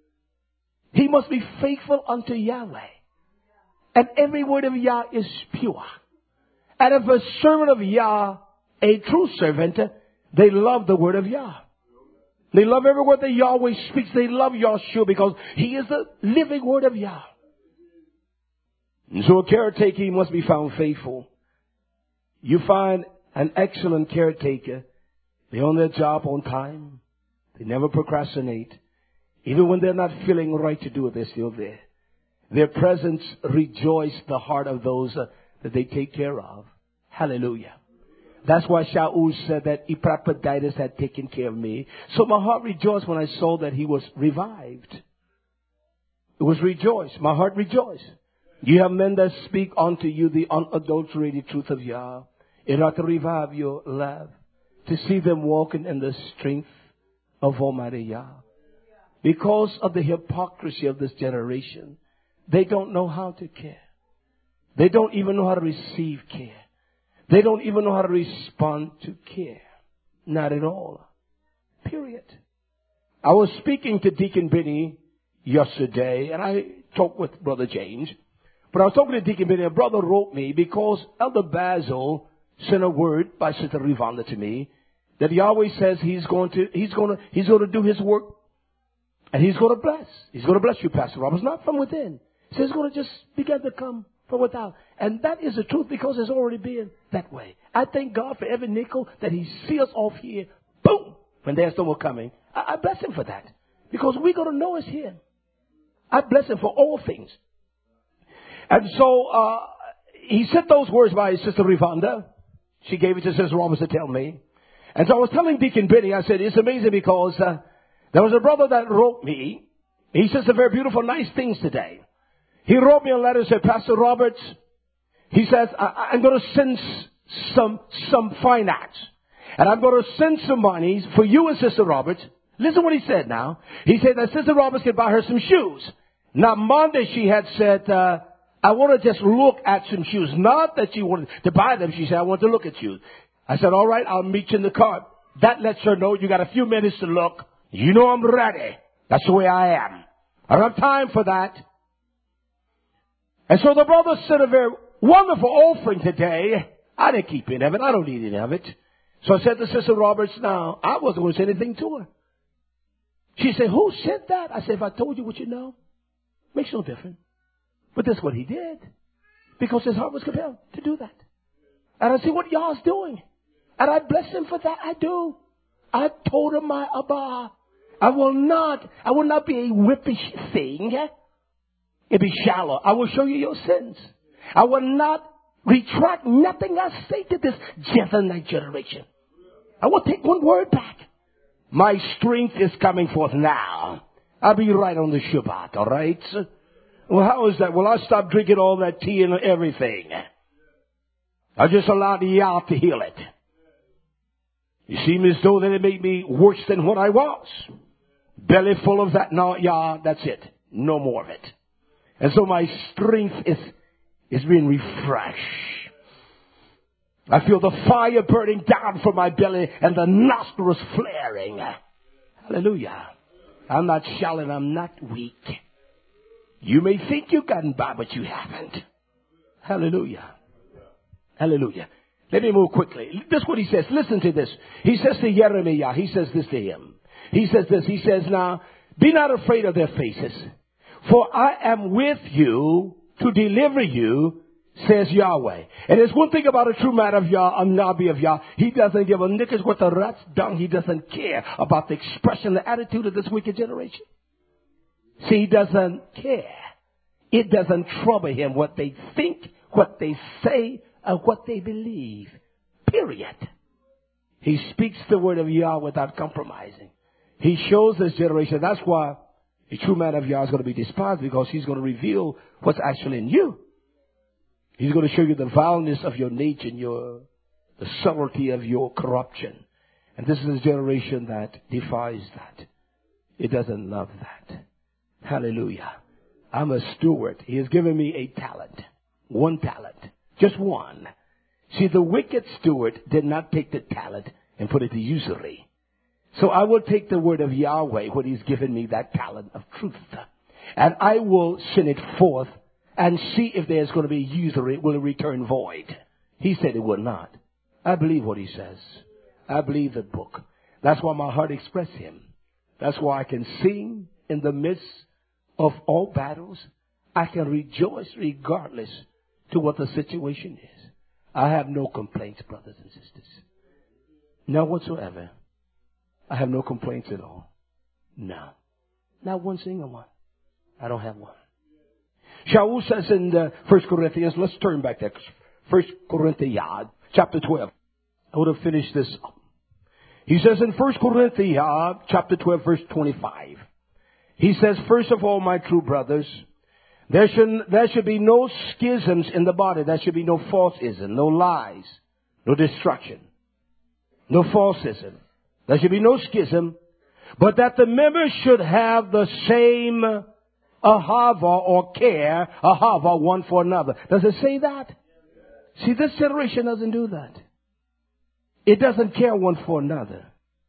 He must be faithful unto Yahweh. And every word of Yah is pure. And if a servant of Yah, a true servant, they love the word of Yah. They love every word that Yahweh speaks. They love Yahshua because he is the living word of Yah. And so a caretaker, he must be found faithful. You find an excellent caretaker. They're on their job on time. They never procrastinate. Even when they're not feeling right to do it, they're still there. Their presence rejoices the heart of those that they take care of. Hallelujah. That's why Shaul said that Epaphroditus had taken care of me. So my heart rejoiced when I saw that he was revived. It was rejoiced. My heart rejoiced. You have men that speak unto you the unadulterated truth of Yah. It ought to revive your love to see them walking in the strength of Almighty Yah. Because of the hypocrisy of this generation, they don't know how to care. They don't even know how to receive care. They don't even know how to respond to care. Not at all. Period. I was speaking to Deacon Benny yesterday, and I talked with Brother James. But I was talking to Deacon Benny, a brother wrote me because Elder Basil sent a word by Sister Rivanda to me that Yahweh says he's going to do his work, and he's going to bless. He's going to bless you, Pastor Roberts, not from within. He says it's going to just begin to come from without. And that is the truth because it's already been that way. I thank God for every nickel that he seals off here. Boom! When there's no more coming. I bless him for that. Because we're going to know it's him. I bless him for all things. And so, he said those words by Sister Rivanda. She gave it to Sister Roberts to tell me. And so I was telling Deacon Benny, I said, it's amazing because, there was a brother that wrote me. He says some very beautiful, nice things today. He wrote me a letter and said, Pastor Roberts, he says, I'm going to send some finance. And I'm going to send some money for you and Sister Roberts. Listen what he said now. He said that Sister Roberts can buy her some shoes. Now Monday she had said, I want to just look at some shoes. Not that she wanted to buy them. She said, I want to look at shoes. I said, all right, I'll meet you in the car. That lets her know you got a few minutes to look. You know I'm ready. That's the way I am. I don't have time for that. And so the brother sent a very wonderful offering today. I didn't keep any of it. I don't need any of it. So I said to Sister Roberts, now, I wasn't going to say anything to her. She said, who said that? I said, if I told you what you know, makes no difference. But that's what he did. Because his heart was compelled to do that. And I see what y'all's doing. And I bless him for that. I do. I told him my Abba. I will not be a whippish thing. It'll be shallow. I will show you your sins. I will not retract nothing I say to this Jezebelite generation. I will take one word back. My strength is coming forth now. I'll be right on the Shabbat, all right? Well, how is that? Well, I stopped drinking all that tea and everything. I just allowed the Yah to heal it. You seem as though that it made me worse than what I was. Belly full of that. No, Yah, that's it. No more of it. And so my strength is being refreshed. I feel the fire burning down from my belly and the nostrils flaring. Hallelujah. I'm not shallow. I'm not weak. You may think you've gotten by, but you haven't. Hallelujah. Hallelujah. Let me move quickly. This is what he says. Listen to this. He says to Jeremiah, he says this to him. He says this. He says, now, be not afraid of their faces, for I am with you to deliver you, says Yahweh. And there's one thing about a true man of Yah, a Nabi of Yah. He doesn't give a knickers what the rat's done. He doesn't care about the expression, the attitude of this wicked generation. See, he doesn't care. It doesn't trouble him what they think, what they say, or what they believe. Period. He speaks the word of Yah without compromising. He shows this generation. That's why a true man of Yah is going to be despised, because he's going to reveal what's actually in you. He's going to show you the vileness of your nature and the subtlety of your corruption. And this is a generation that defies that. It doesn't love that. Hallelujah. I'm a steward. He has given me a talent. One talent. Just one. See, the wicked steward did not take the talent and put it to usury. So I will take the word of Yahweh, what he's given me, that talent of truth. And I will send it forth and see if there's going to be usury. Will it return void? He said it will not. I believe what he says. I believe the book. That's why my heart expresses him. That's why I can sing in the midst of all battles. I can rejoice regardless to what the situation is. I have no complaints, brothers and sisters. None whatsoever. I have no complaints at all. No. Not one single one. I don't have one. Shaul says in 1 Corinthians, let's turn back there. 1 Corinthians, chapter 12. I would have finished this up. He says in 1 Corinthians, chapter 12, verse 25. He says, first of all, my true brothers, there should be no schisms in the body. There should be no falseism, no lies, no destruction, no falseism. There should be no schism, but that the members should have the same ahava or care, ahava one for another. Does it say that? See, this generation doesn't do that. It doesn't care one for another.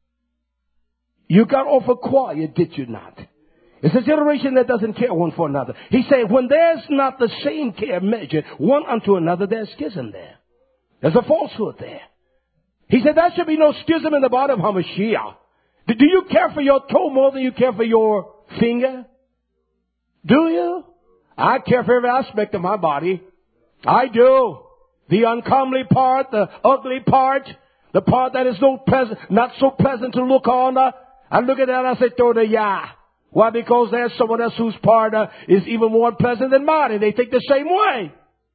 You got awful quiet, did you not? It's a generation that doesn't care one for another. He said, when there's not the same care measured one unto another, there's schism there. There's a falsehood there. He said, there should be no schism in the body of HaMashiach. Do you care for your toe more than you care for your finger? Do you? I care for every aspect of my body. I do. The uncomely part, the ugly part, the part that is not so pleasant to look on. I look at that and I say, throw the Yah. Why? Because there's someone else whose part is even more pleasant than mine, and they think the same way.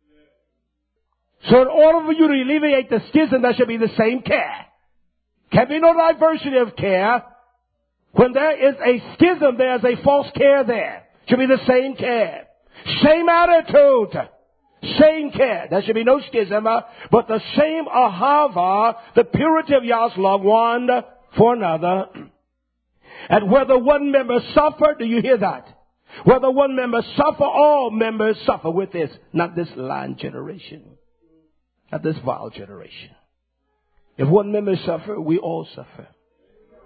So in order for you to alleviate the schism, there should be the same care. Can be no diversity of care. When there is a schism, there's a false care there. Should be the same care. Same attitude. Same care. There should be no schism, but the same ahava, the purity of Yah's love one for another. And whether one member suffer, do you hear that? Whether one member suffer, all members suffer with this. Not this lying generation. Not this vile generation. If one member suffer, we all suffer.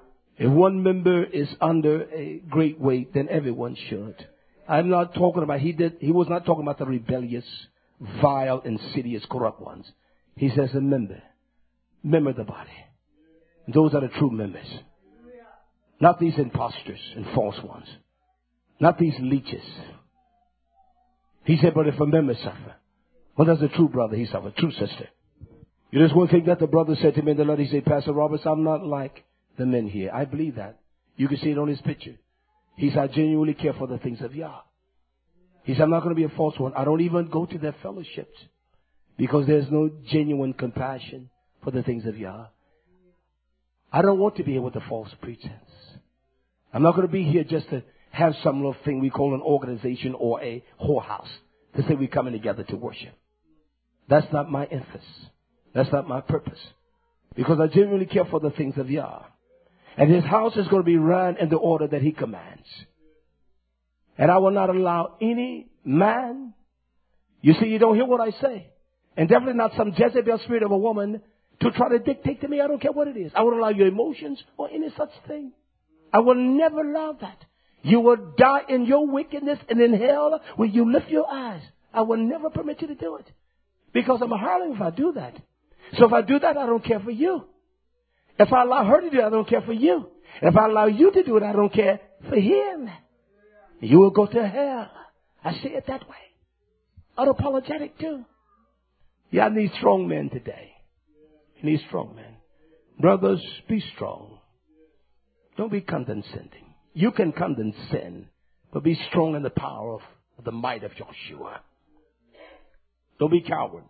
If one member is under a great weight, then everyone should. I'm not talking about, he was not talking about the rebellious, vile, insidious, corrupt ones. He says a member of the body. Those are the true members. Not these imposters and false ones. Not these leeches. He said, but if a member suffer, what does a true brother he suffer? True sister. You know, there's one thing that the brother said to me in the Lord. He said, Pastor Roberts, I'm not like the men here. I believe that. You can see it on his picture. He said, I genuinely care for the things of Yah. He said, I'm not going to be a false one. I don't even go to their fellowships because there's no genuine compassion for the things of Yah. I don't want to be here with a false pretense. I'm not going to be here just to have some little thing we call an organization or a whorehouse to say we're coming together to worship. That's not my emphasis. That's not my purpose. Because I genuinely care for the things of Yah. And his house is going to be run in the order that he commands. And I will not allow any man, you see, you don't hear what I say. And definitely not some Jezebel spirit of a woman to try to dictate to me. I don't care what it is. I won't allow your emotions or any such thing. I will never allow that. You will die in your wickedness and in hell when you lift your eyes. I will never permit you to do it. Because I'm a hireling if I do that. So if I do that, I don't care for you. If I allow her to do it, I don't care for you. If I allow you to do it, I don't care for him. You will go to hell. I say it that way. Unapologetic too. Yeah, I need strong men today. You need strong men. Brothers, be strong. Don't be condescending. You can condescend, but be strong in the power of the might of Joshua. Don't be cowardice.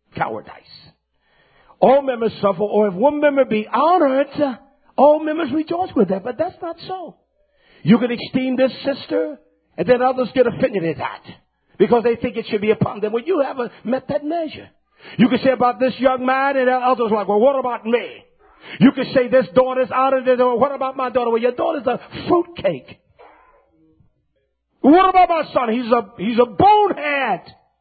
All members suffer, or if one member be honored, all members rejoice with that. But that's not so. You can esteem this sister, and then others get offended at that because they think it should be upon them. Well, you haven't met that measure. You can say about this young man, and others are like, well, what about me? You can say this daughter's honored, and what about my daughter? Well, your daughter's a fruitcake. What about my son? He's a bonehead.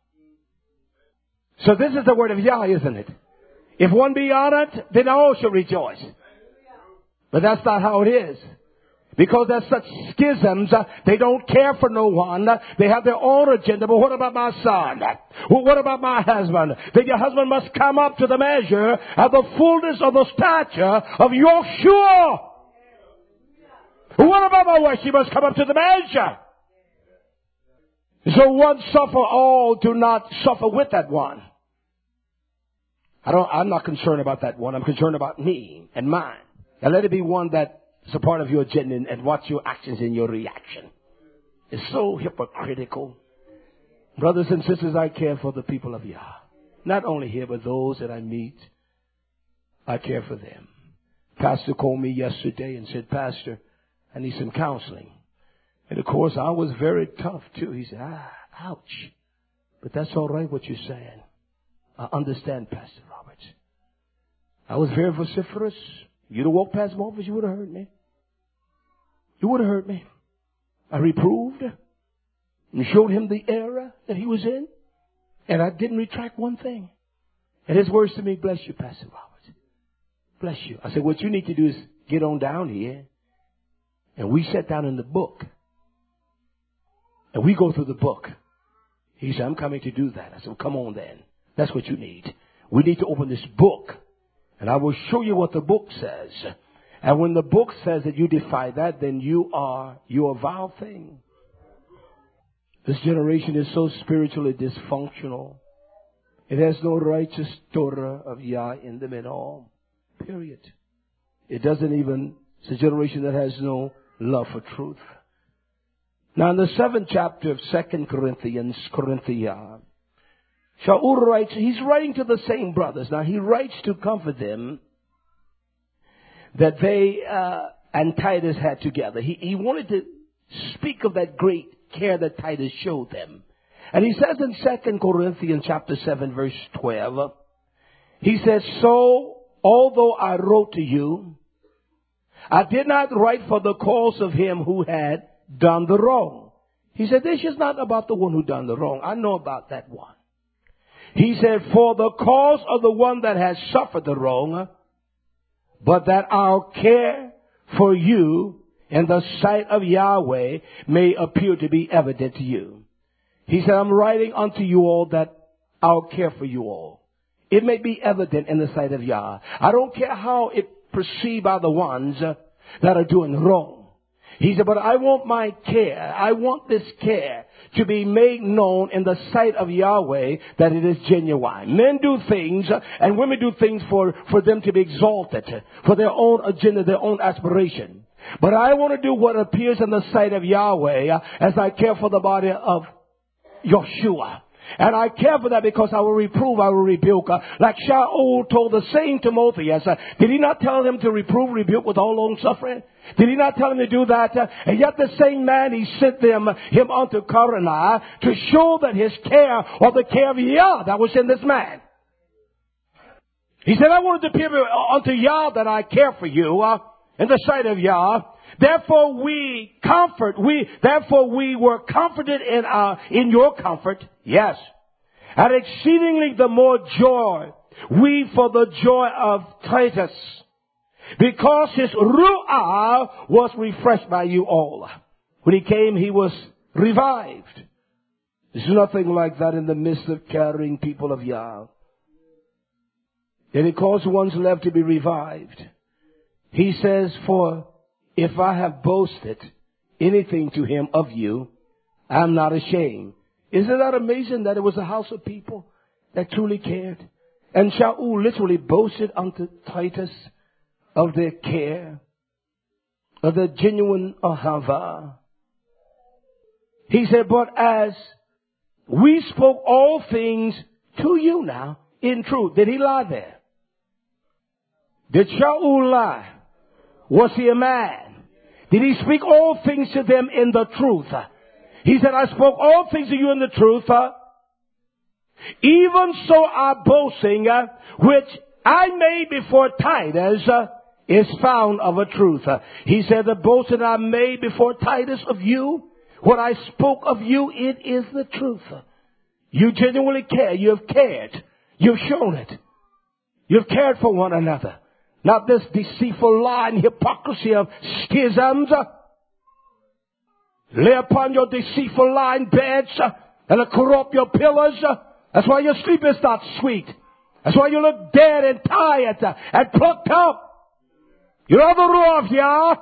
So this is the word of Yah, isn't it? If one be honored, then all shall rejoice. But that's not how it is. Because there's such schisms, they don't care for no one. They have their own agenda. But what about my son? Well, what about my husband? Then your husband must come up to the measure of the fullness of the stature of Yeshua. What about my wife? She must come up to the measure. So one suffer, all do not suffer with that one. I'm not concerned about that one. I'm concerned about me and mine. And let it be one that is a part of your agenda and watch your actions and your reaction. It's so hypocritical. Brothers and sisters, I care for the people of Yah. Not only here, but those that I meet. I care for them. Pastor called me yesterday and said, Pastor, I need some counseling. And of course, I was very tough too. He said, ouch. But that's all right what you're saying. I understand, Pastor Roberts. I was very vociferous. You'd have walked past my office, you would have heard me. You would have heard me. I reproved and showed him the error that he was in. And I didn't retract one thing. And his words to me, bless you, Pastor Roberts. Bless you. I said, what you need to do is get on down here. And we sat down in the book. And we go through the book. He said, I'm coming to do that. I said, well, come on then. That's what you need. We need to open this book. And I will show you what the book says. And when the book says that you defy that, then you're a vile thing. This generation is so spiritually dysfunctional. It has no righteous Torah of Yah in them at all. Period. It's a generation that has no love for truth. Now in the 7th chapter of 2 Corinthians, Shaul writes, he's writing to the same brothers. Now he writes to comfort them that they and Titus had together. He wanted to speak of that great care that Titus showed them. And he says in 2 Corinthians chapter 7 verse 12, he says, so although I wrote to you, I did not write for the cause of him who had done the wrong. He said, this is not about the one who done the wrong. I know about that one. He said, for the cause of the one that has suffered the wrong, but that our care for you in the sight of Yahweh may appear to be evident to you. He said, I'm writing unto you all that I'll care for you all. It may be evident in the sight of Yah. I don't care how it perceived by the ones that are doing wrong. He said, but I want my care. I want this care to be made known in the sight of Yahweh that it is genuine. Men do things and women do things for them to be exalted, for their own agenda, their own aspiration. But I want to do what appears in the sight of Yahweh as I care for the body of Yeshua. And I care for that because I will reprove, I will rebuke. Like Shaul told the same Timotheus. Did he not tell him to reprove, rebuke with all long suffering? Did he not tell him to do that? And yet the same man, he sent him unto Corinth to show that his care, or the care of Yah that was in this man. He said, I wanted to appear unto Yah that I care for you in the sight of Yah. Therefore we were comforted in your comfort. Yes. And exceedingly the more joy, we for the joy of Titus, because his ruah was refreshed by you all. When he came, he was revived. There's nothing like that in the midst of carrying people of Yah. And it caused one's love to be revived. He says, for if I have boasted anything to him of you, I'm not ashamed. Isn't that amazing that it was a house of people that truly cared? And Shaul literally boasted unto Titus of their care, of their genuine ahava. He said, but as we spoke all things to you now in truth. Did he lie there? Did Shaul lie? Was he a man? Did he speak all things to them in the truth? He said, I spoke all things to you in the truth. Even so our boasting, which I made before Titus, is found of a truth. He said, the boasting I made before Titus of you, what I spoke of you, it is the truth. You genuinely care. You have cared. You've shown it. You've cared for one another. Not this deceitful lie and hypocrisy of schisms. Lay upon your deceitful line beds and corrupt your pillars. That's why your sleep is not sweet. That's why you look dead and tired and plucked up. You're on the roof, yeah?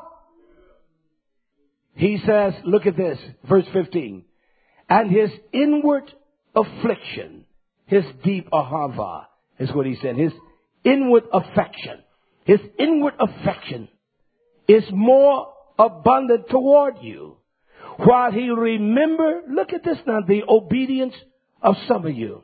He says, look at this, verse 15. And his inward affliction, his deep ahava, is what he said. His inward affection. His inward affection is more abundant toward you. While he remember, look at this now, the obedience of some of you.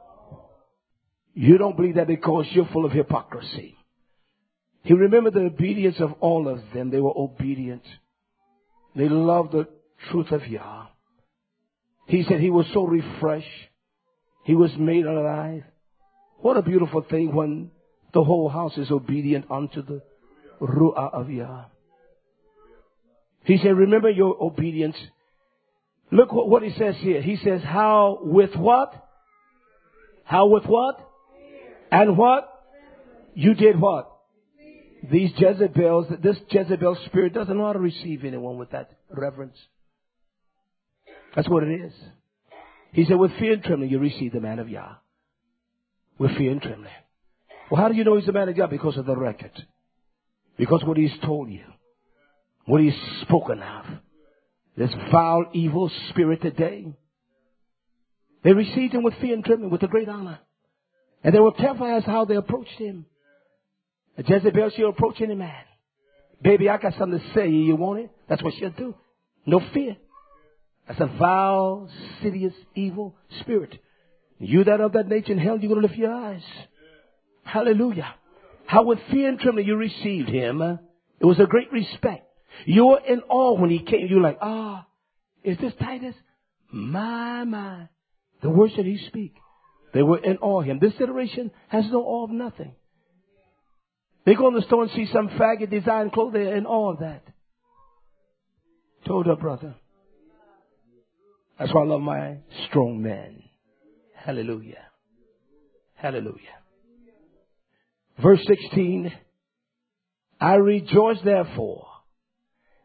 You don't believe that because you're full of hypocrisy. He remembered the obedience of all of them. They were obedient. They loved the truth of Yah. He said he was so refreshed. He was made alive. What a beautiful thing when the whole house is obedient unto the ruah of Yah. He said, remember your obedience. Look what he says here. He says, how with what? How with what? And what? You did what? These Jezebels, this Jezebel spirit doesn't know how to receive anyone with that reverence. That's what it is. He said, with fear and trembling, you receive the man of Yah. With fear and trembling. Well, how do you know he's the man of God? Because of the record. Because what he's told you. What he's spoken of. This vile, evil spirit today. They received him with fear and trembling, with a great honor. And they were terrified as how they approached him. A Jezebel, she'll approach any man. Baby, I got something to say. You want it? That's what she'll do. No fear. That's a vile, insidious, evil spirit. You that of that nature in hell, you're going to lift your eyes. Hallelujah. How with fear and trembling you received him. It was a great respect. You were in awe when he came. You were like, is this Titus? My. The words that he speak. They were in awe of him. This generation has no awe of nothing. They go in the store and see some faggot design clothes. They're in awe of that. Told her brother. That's why I love my strong men. Hallelujah. Hallelujah. Verse 16. I rejoice therefore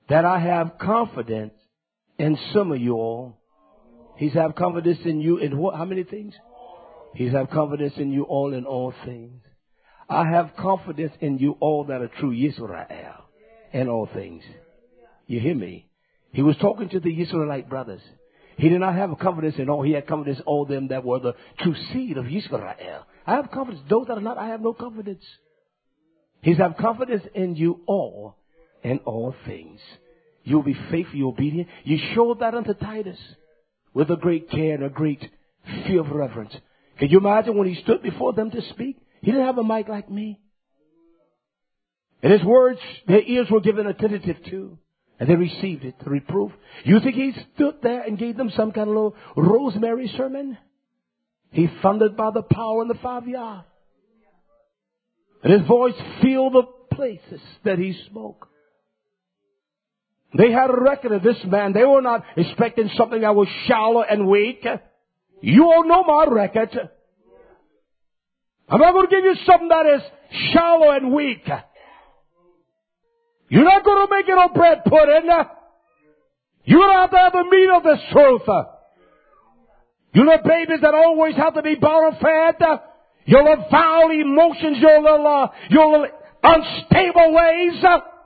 that I have confidence in some of you all. He's have confidence in you in what? How many things? He's have confidence in you all in all things. I have confidence in you all that are true Yisrael in all things. You hear me? He was talking to the Israelite brothers. He did not have confidence in all. He had confidence in all them that were the true seed of Yisrael. I have confidence. Those that are not, I have no confidence. He's have confidence in you all in all things. You'll be faithful, obedient. You showed that unto Titus with a great care and a great fear of reverence. Can you imagine when he stood before them to speak? He didn't have a mic like me. And his words, their ears were given attentive to. And they received it, the reproof. You think he stood there and gave them some kind of little rosemary sermon? He thundered by the power and the 5 Yah. And his voice filled the places that he spoke. They had a record of this man. They were not expecting something that was shallow and weak. You all know my record. I'm not going to give you something that is shallow and weak. You're not going to make it on bread pudding. You're going to have to have the meat of this truth. You know babies that always have to be bottle fed. Your little foul emotions, your little unstable ways.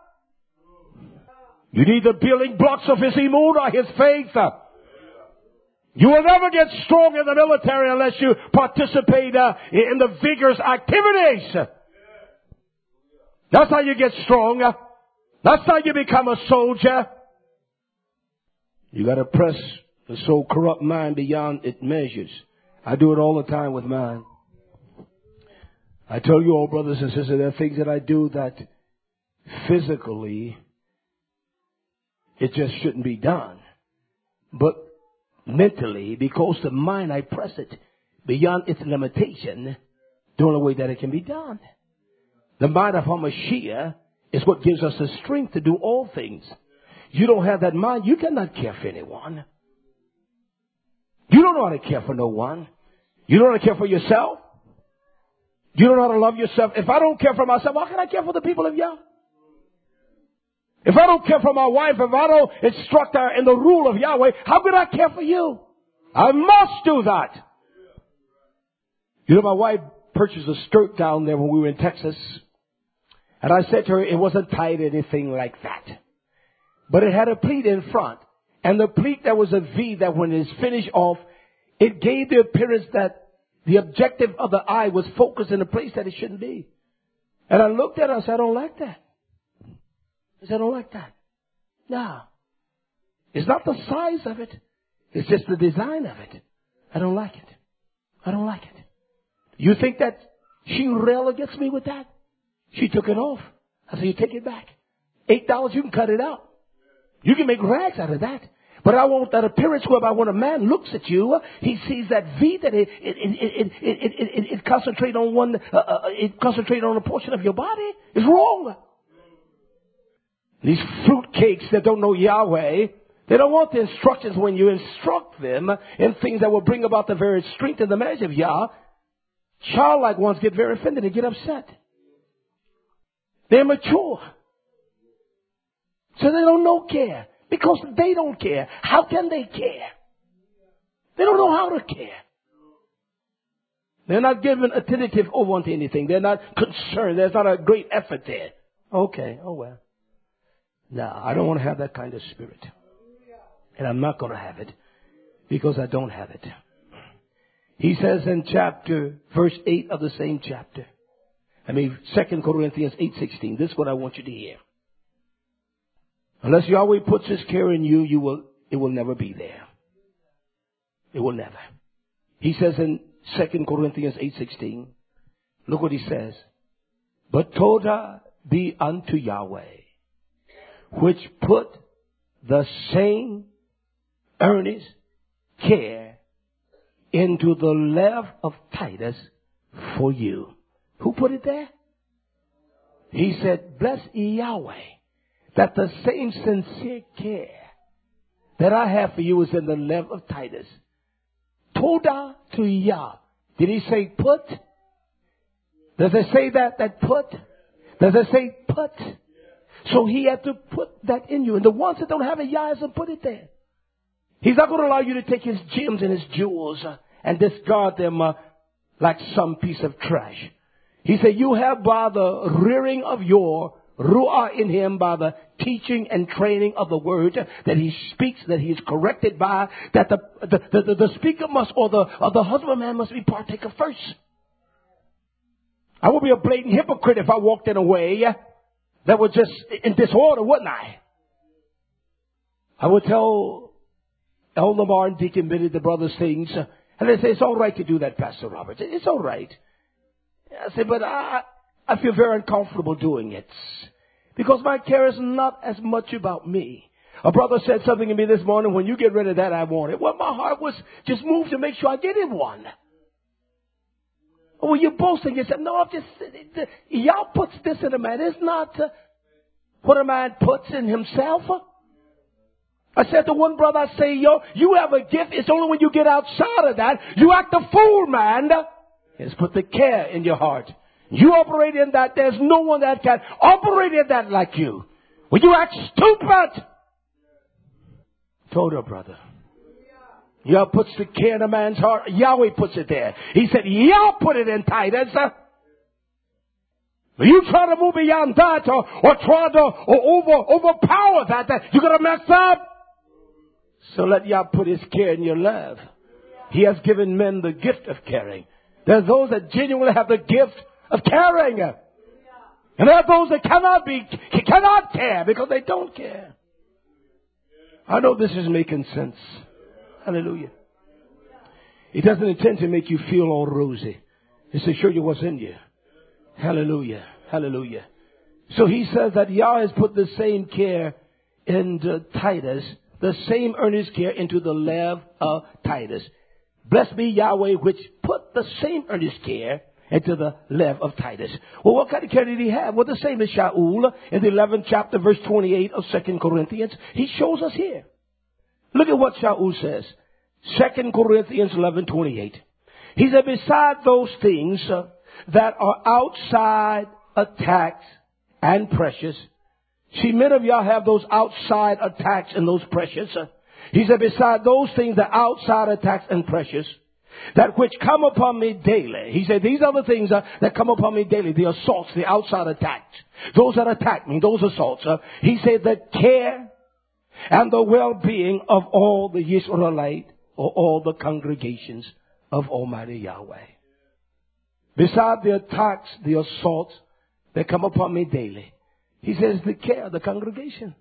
You need the building blocks of his emunah, his faith. You will never get strong in the military unless you participate in the vigorous activities. That's how you get strong. That's how you become a soldier. You got to press the so corrupt mind beyond its measures. I do it all the time with mine. I tell you all, brothers and sisters, there are things that I do that physically it just shouldn't be done. But mentally, because the mind, I press it beyond its limitation, the only way that it can be done. The mind of Hamashiach is what gives us the strength to do all things. You don't have that mind, you cannot care for anyone. You don't know how to care for no one. You don't know how to care for yourself. You don't know how to love yourself. If I don't care for myself, how can I care for the people of Yah? If I don't care for my wife, if I don't instruct her in the rule of Yahweh, how could I care for you? I must do that. You know, my wife purchased a skirt down there when we were in Texas. And I said to her, it wasn't tied anything like that. But it had a pleat in front. And the pleat, there was a V that when it's finished off, it gave the appearance that the objective of the eye was focused in a place that it shouldn't be. And I looked at her and I said, I don't like that. I said, I don't like that. No. It's not the size of it. It's just the design of it. I don't like it. I don't like it. You think that she railed against me with that? She took it off. I said, you take it back. $8, you can cut it out. You can make rags out of that. But I want that appearance whereby when a man looks at you, he sees that V that it concentrates on one, it concentrates on a portion of your body. It's wrong. These fruitcakes that don't know Yahweh, they don't want the instructions when you instruct them in things that will bring about the very strength and the measure of Yah. Childlike ones get very offended and get upset. They're mature. So they don't know care. Because they don't care. How can they care? They don't know how to care. They're not given attentive over to anything. They're not concerned. There's not a great effort there. Okay, oh well. No, I don't want to have that kind of spirit. And I'm not going to have it. Because I don't have it. He says in verse 8 of the same chapter. 2 Corinthians 8:16. This is what I want you to hear. Unless Yahweh puts his care in you, it will never be there. It will never. He says in 2 Corinthians 8:16, look what he says. But Todah be unto Yahweh, which put the same earnest care into the love of Titus for you. Who put it there? He said, bless Yahweh, that the same sincere care that I have for you is in the love of Titus. Todah to Yah. Did he say put? Does it say that put? Does it say put? So he had to put that in you. And the ones that don't have it, Yah hasn't put it there. He's not going to allow you to take his gems and his jewels and discard them like some piece of trash. He said, you have by the rearing of your ruah in him, by the teaching and training of the word that he speaks, that he is corrected by, that the speaker must, or the husbandman must be partaker first. I would be a blatant hypocrite if I walked in a way that was just in disorder, wouldn't I? I would tell Elder Lamar and Deacon Billy, the brothers, things, and they say, it's all right to do that, Pastor Robert. It's all right. I say, but I feel very uncomfortable doing it because my care is not as much about me. A brother said something to me this morning, when you get rid of that, I want it. Well, my heart was just moved to make sure I get in one. Well, you're boasting. You said, no, Yah puts this in a man. It's not what a man puts in himself. I said to one brother, I say, you have a gift. It's only when you get outside of that, you act a fool, man. It's put the care in your heart. You operate in that. There's no one that can operate in that like you. When you act stupid. Told her, brother. Yah puts the care in a man's heart. Yahweh puts it there. He said, Yah put it in Titus. You try to move beyond that or try to overpower that, you're going to mess up. So let Yah put his care in your love. He has given men the gift of caring. There are those that genuinely have the gift of caring. And there are those that cannot care because they don't care. I know this is making sense. Hallelujah. He doesn't intend to make you feel all rosy. It's to show you what's in you. Hallelujah. Hallelujah. So he says that Yah has put the same care into Titus, the same earnest care into the love of Titus. Blessed be Yahweh, which put the same earnest care into the love of Titus. Well, what kind of care did he have? Well, the same as Shaul in the 11th chapter, verse 28 of 2 Corinthians. He shows us here. Look at what Shaul says. 2 Corinthians 11:28. He said, beside those things that are outside attacks and precious. See, men of Yah have those outside attacks and those precious. He said, beside those things, the outside attacks and precious, that which come upon me daily. He said, these are the things that come upon me daily, the assaults, the outside attacks, those that attack me, those assaults. He said, the care and the well-being of all the Israelite or all the congregations of Almighty Yahweh. Beside the attacks, the assaults that come upon me daily, he says the care of the congregation.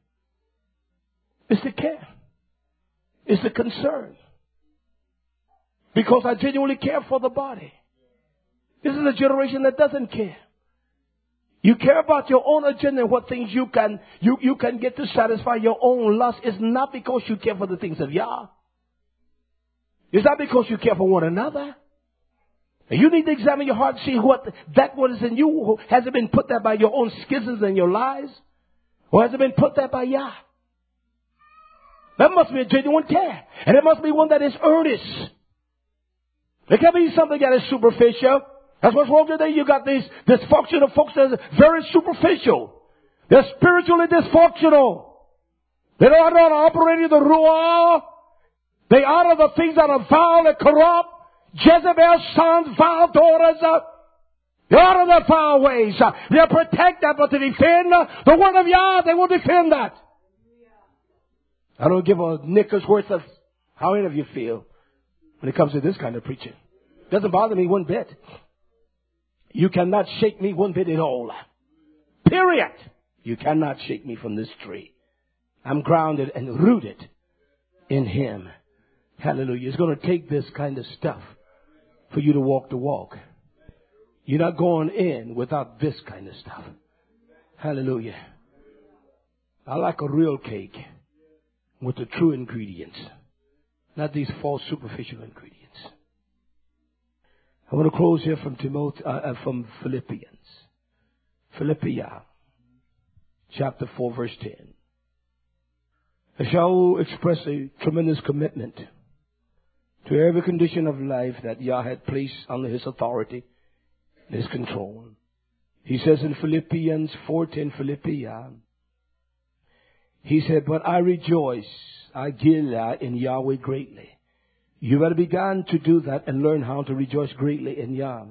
It's the care. It's the concern. Because I genuinely care for the body. This is a generation that doesn't care. You care about your own agenda and what things you can get to satisfy your own lust. It's not because you care for the things of Yah. It's not because you care for one another. And you need to examine your heart and see what is in you. Has it been put there by your own schisms and your lies? Or has it been put there by Yah? That must be a genuine care. And it must be one that is earnest. It can be something that is superficial. That's what's wrong today. You got this dysfunction of folks that are very superficial. They're spiritually dysfunctional. They are not operating the Ruah. They honor the things that are vile and corrupt. Jezebel's sons, vile daughters. They honor their vile ways. They'll protect that, but to defend the word of Yah, they will defend that. I don't give a knicker's worth of how any of you feel when it comes to this kind of preaching. It doesn't bother me one bit. You cannot shake me one bit at all. Period. You cannot shake me from this tree. I'm grounded and rooted in Him. Hallelujah. It's going to take this kind of stuff for you to walk the walk. You're not going in without this kind of stuff. Hallelujah. I like a real cake with the true ingredients, not these false superficial ingredients. I want to close here from Philippians. Philippians, chapter 4, verse 10. I shall express a tremendous commitment to every condition of life that Yah had placed under His authority, His control. He says in Philippians 4:10, Philippians, He said, but I rejoice, I Gilead, in Yahweh greatly. You better begin to do that and learn how to rejoice greatly in Yah.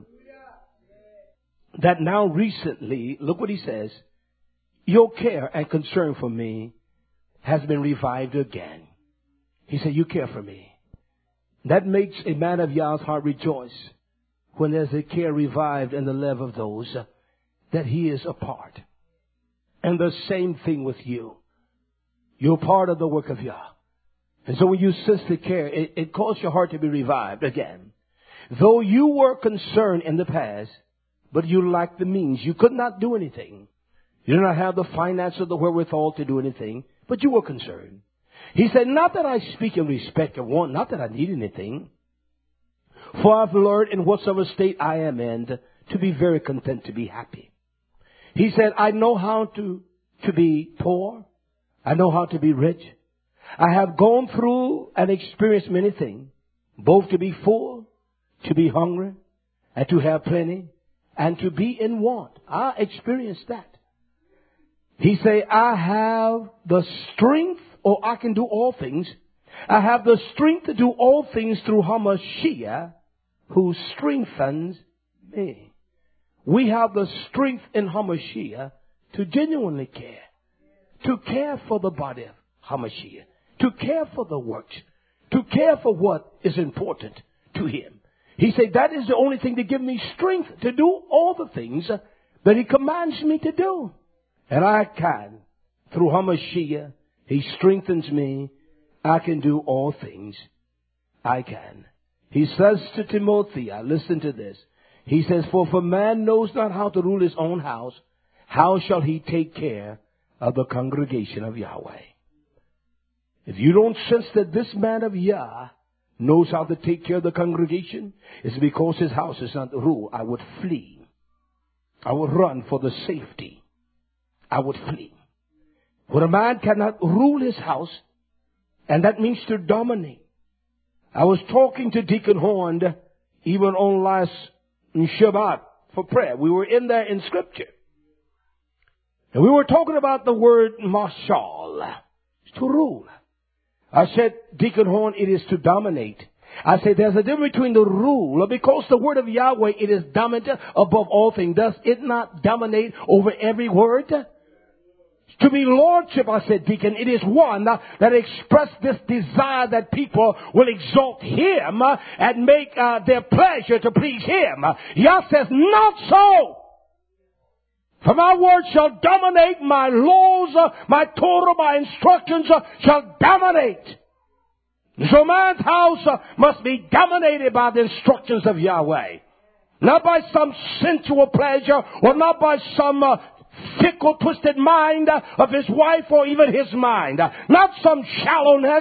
That now recently, look what he says, your care and concern for me has been revived again. He said, you care for me. That makes a man of Yah's heart rejoice when there's a care revived in the love of those that he is a part. And the same thing with you. You're part of the work of Yah. And so when you sense the care, it caused your heart to be revived again. Though you were concerned in the past, but you lacked the means. You could not do anything. You did not have the finance or the wherewithal to do anything, but you were concerned. He said, not that I speak in respect of one, not that I need anything. For I've learned in whatsoever state I am in to be very content, to be happy. He said, I know how to be poor. I know how to be rich. I have gone through and experienced many things, both to be full, to be hungry, and to have plenty, and to be in want. I experienced that. He say, I have the strength, or I can do all things. I have the strength to do all things through Hamashiach, who strengthens me. We have the strength in Hamashiach to genuinely care. To care for the body of Hamashiach. To care for the works. To care for what is important to him. He said, that is the only thing to give me strength to do all the things that he commands me to do. And I can. Through Hamashiach, he strengthens me. I can do all things. I can. He says to Timothy, listen to this. He says, for if a man knows not how to rule his own house, how shall he take care of the congregation of Yahweh? If you don't sense that this man of Yah knows how to take care of the congregation, it's because his house is not ruled. I would flee. I would run for the safety. I would flee. When a man cannot rule his house, and that means to dominate. I was talking to Deacon Horn even on last Shabbat for prayer. We were in there in Scripture. And we were talking about the word marshal. It's to rule. I said, Deacon Horn, it is to dominate. I said, there's a difference between the rule, because the word of Yahweh, it is dominant above all things. Does it not dominate over every word? To be lordship, I said, Deacon, it is one that expressed this desire that people will exalt him and make their pleasure to please him. Yah says, not so. For my word shall dominate, my laws, my Torah, my instructions shall dominate. So man's house must be dominated by the instructions of Yahweh. Not by some sensual pleasure, or not by some fickle, twisted mind of his wife, or even his mind. Not some shallowness.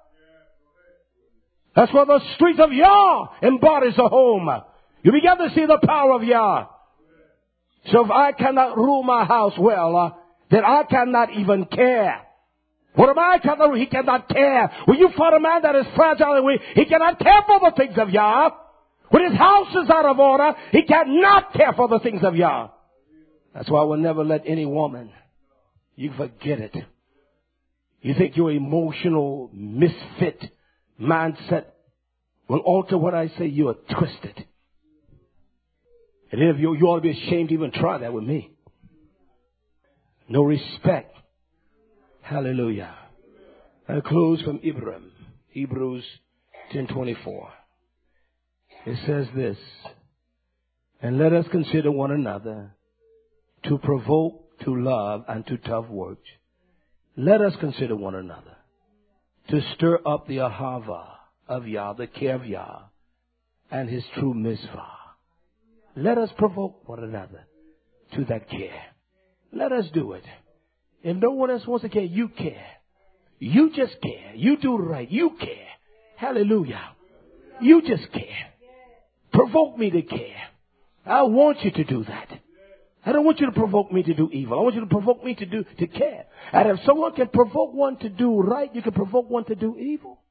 That's where the street of Yah embodies a home. You begin to see the power of Yah. So if I cannot rule my house well, then I cannot even care. What a man cannot rule, he cannot care. When you find a man that is fragile and weak, he cannot care for the things of Yah. When his house is out of order, he cannot care for the things of Yah. That's why I will never let any woman, you forget it. You think your emotional misfit mindset will alter what I say? You are twisted. And if you ought to be ashamed to even try that with me. No respect. Hallelujah. I close from Ibrahim. Hebrews 10:24. It says this, and let us consider one another to provoke to love and to tough works. Let us consider one another to stir up the ahava of Yah, the care of Yah, and his true mitzvah. Let us provoke one another to that care. Let us do it. If no one else wants to care, you care. You just care. You do right. You care. Hallelujah. You just care. Provoke me to care. I want you to do that. I don't want you to provoke me to do evil. I want you to provoke me to care. And if someone can provoke one to do right, you can provoke one to do evil.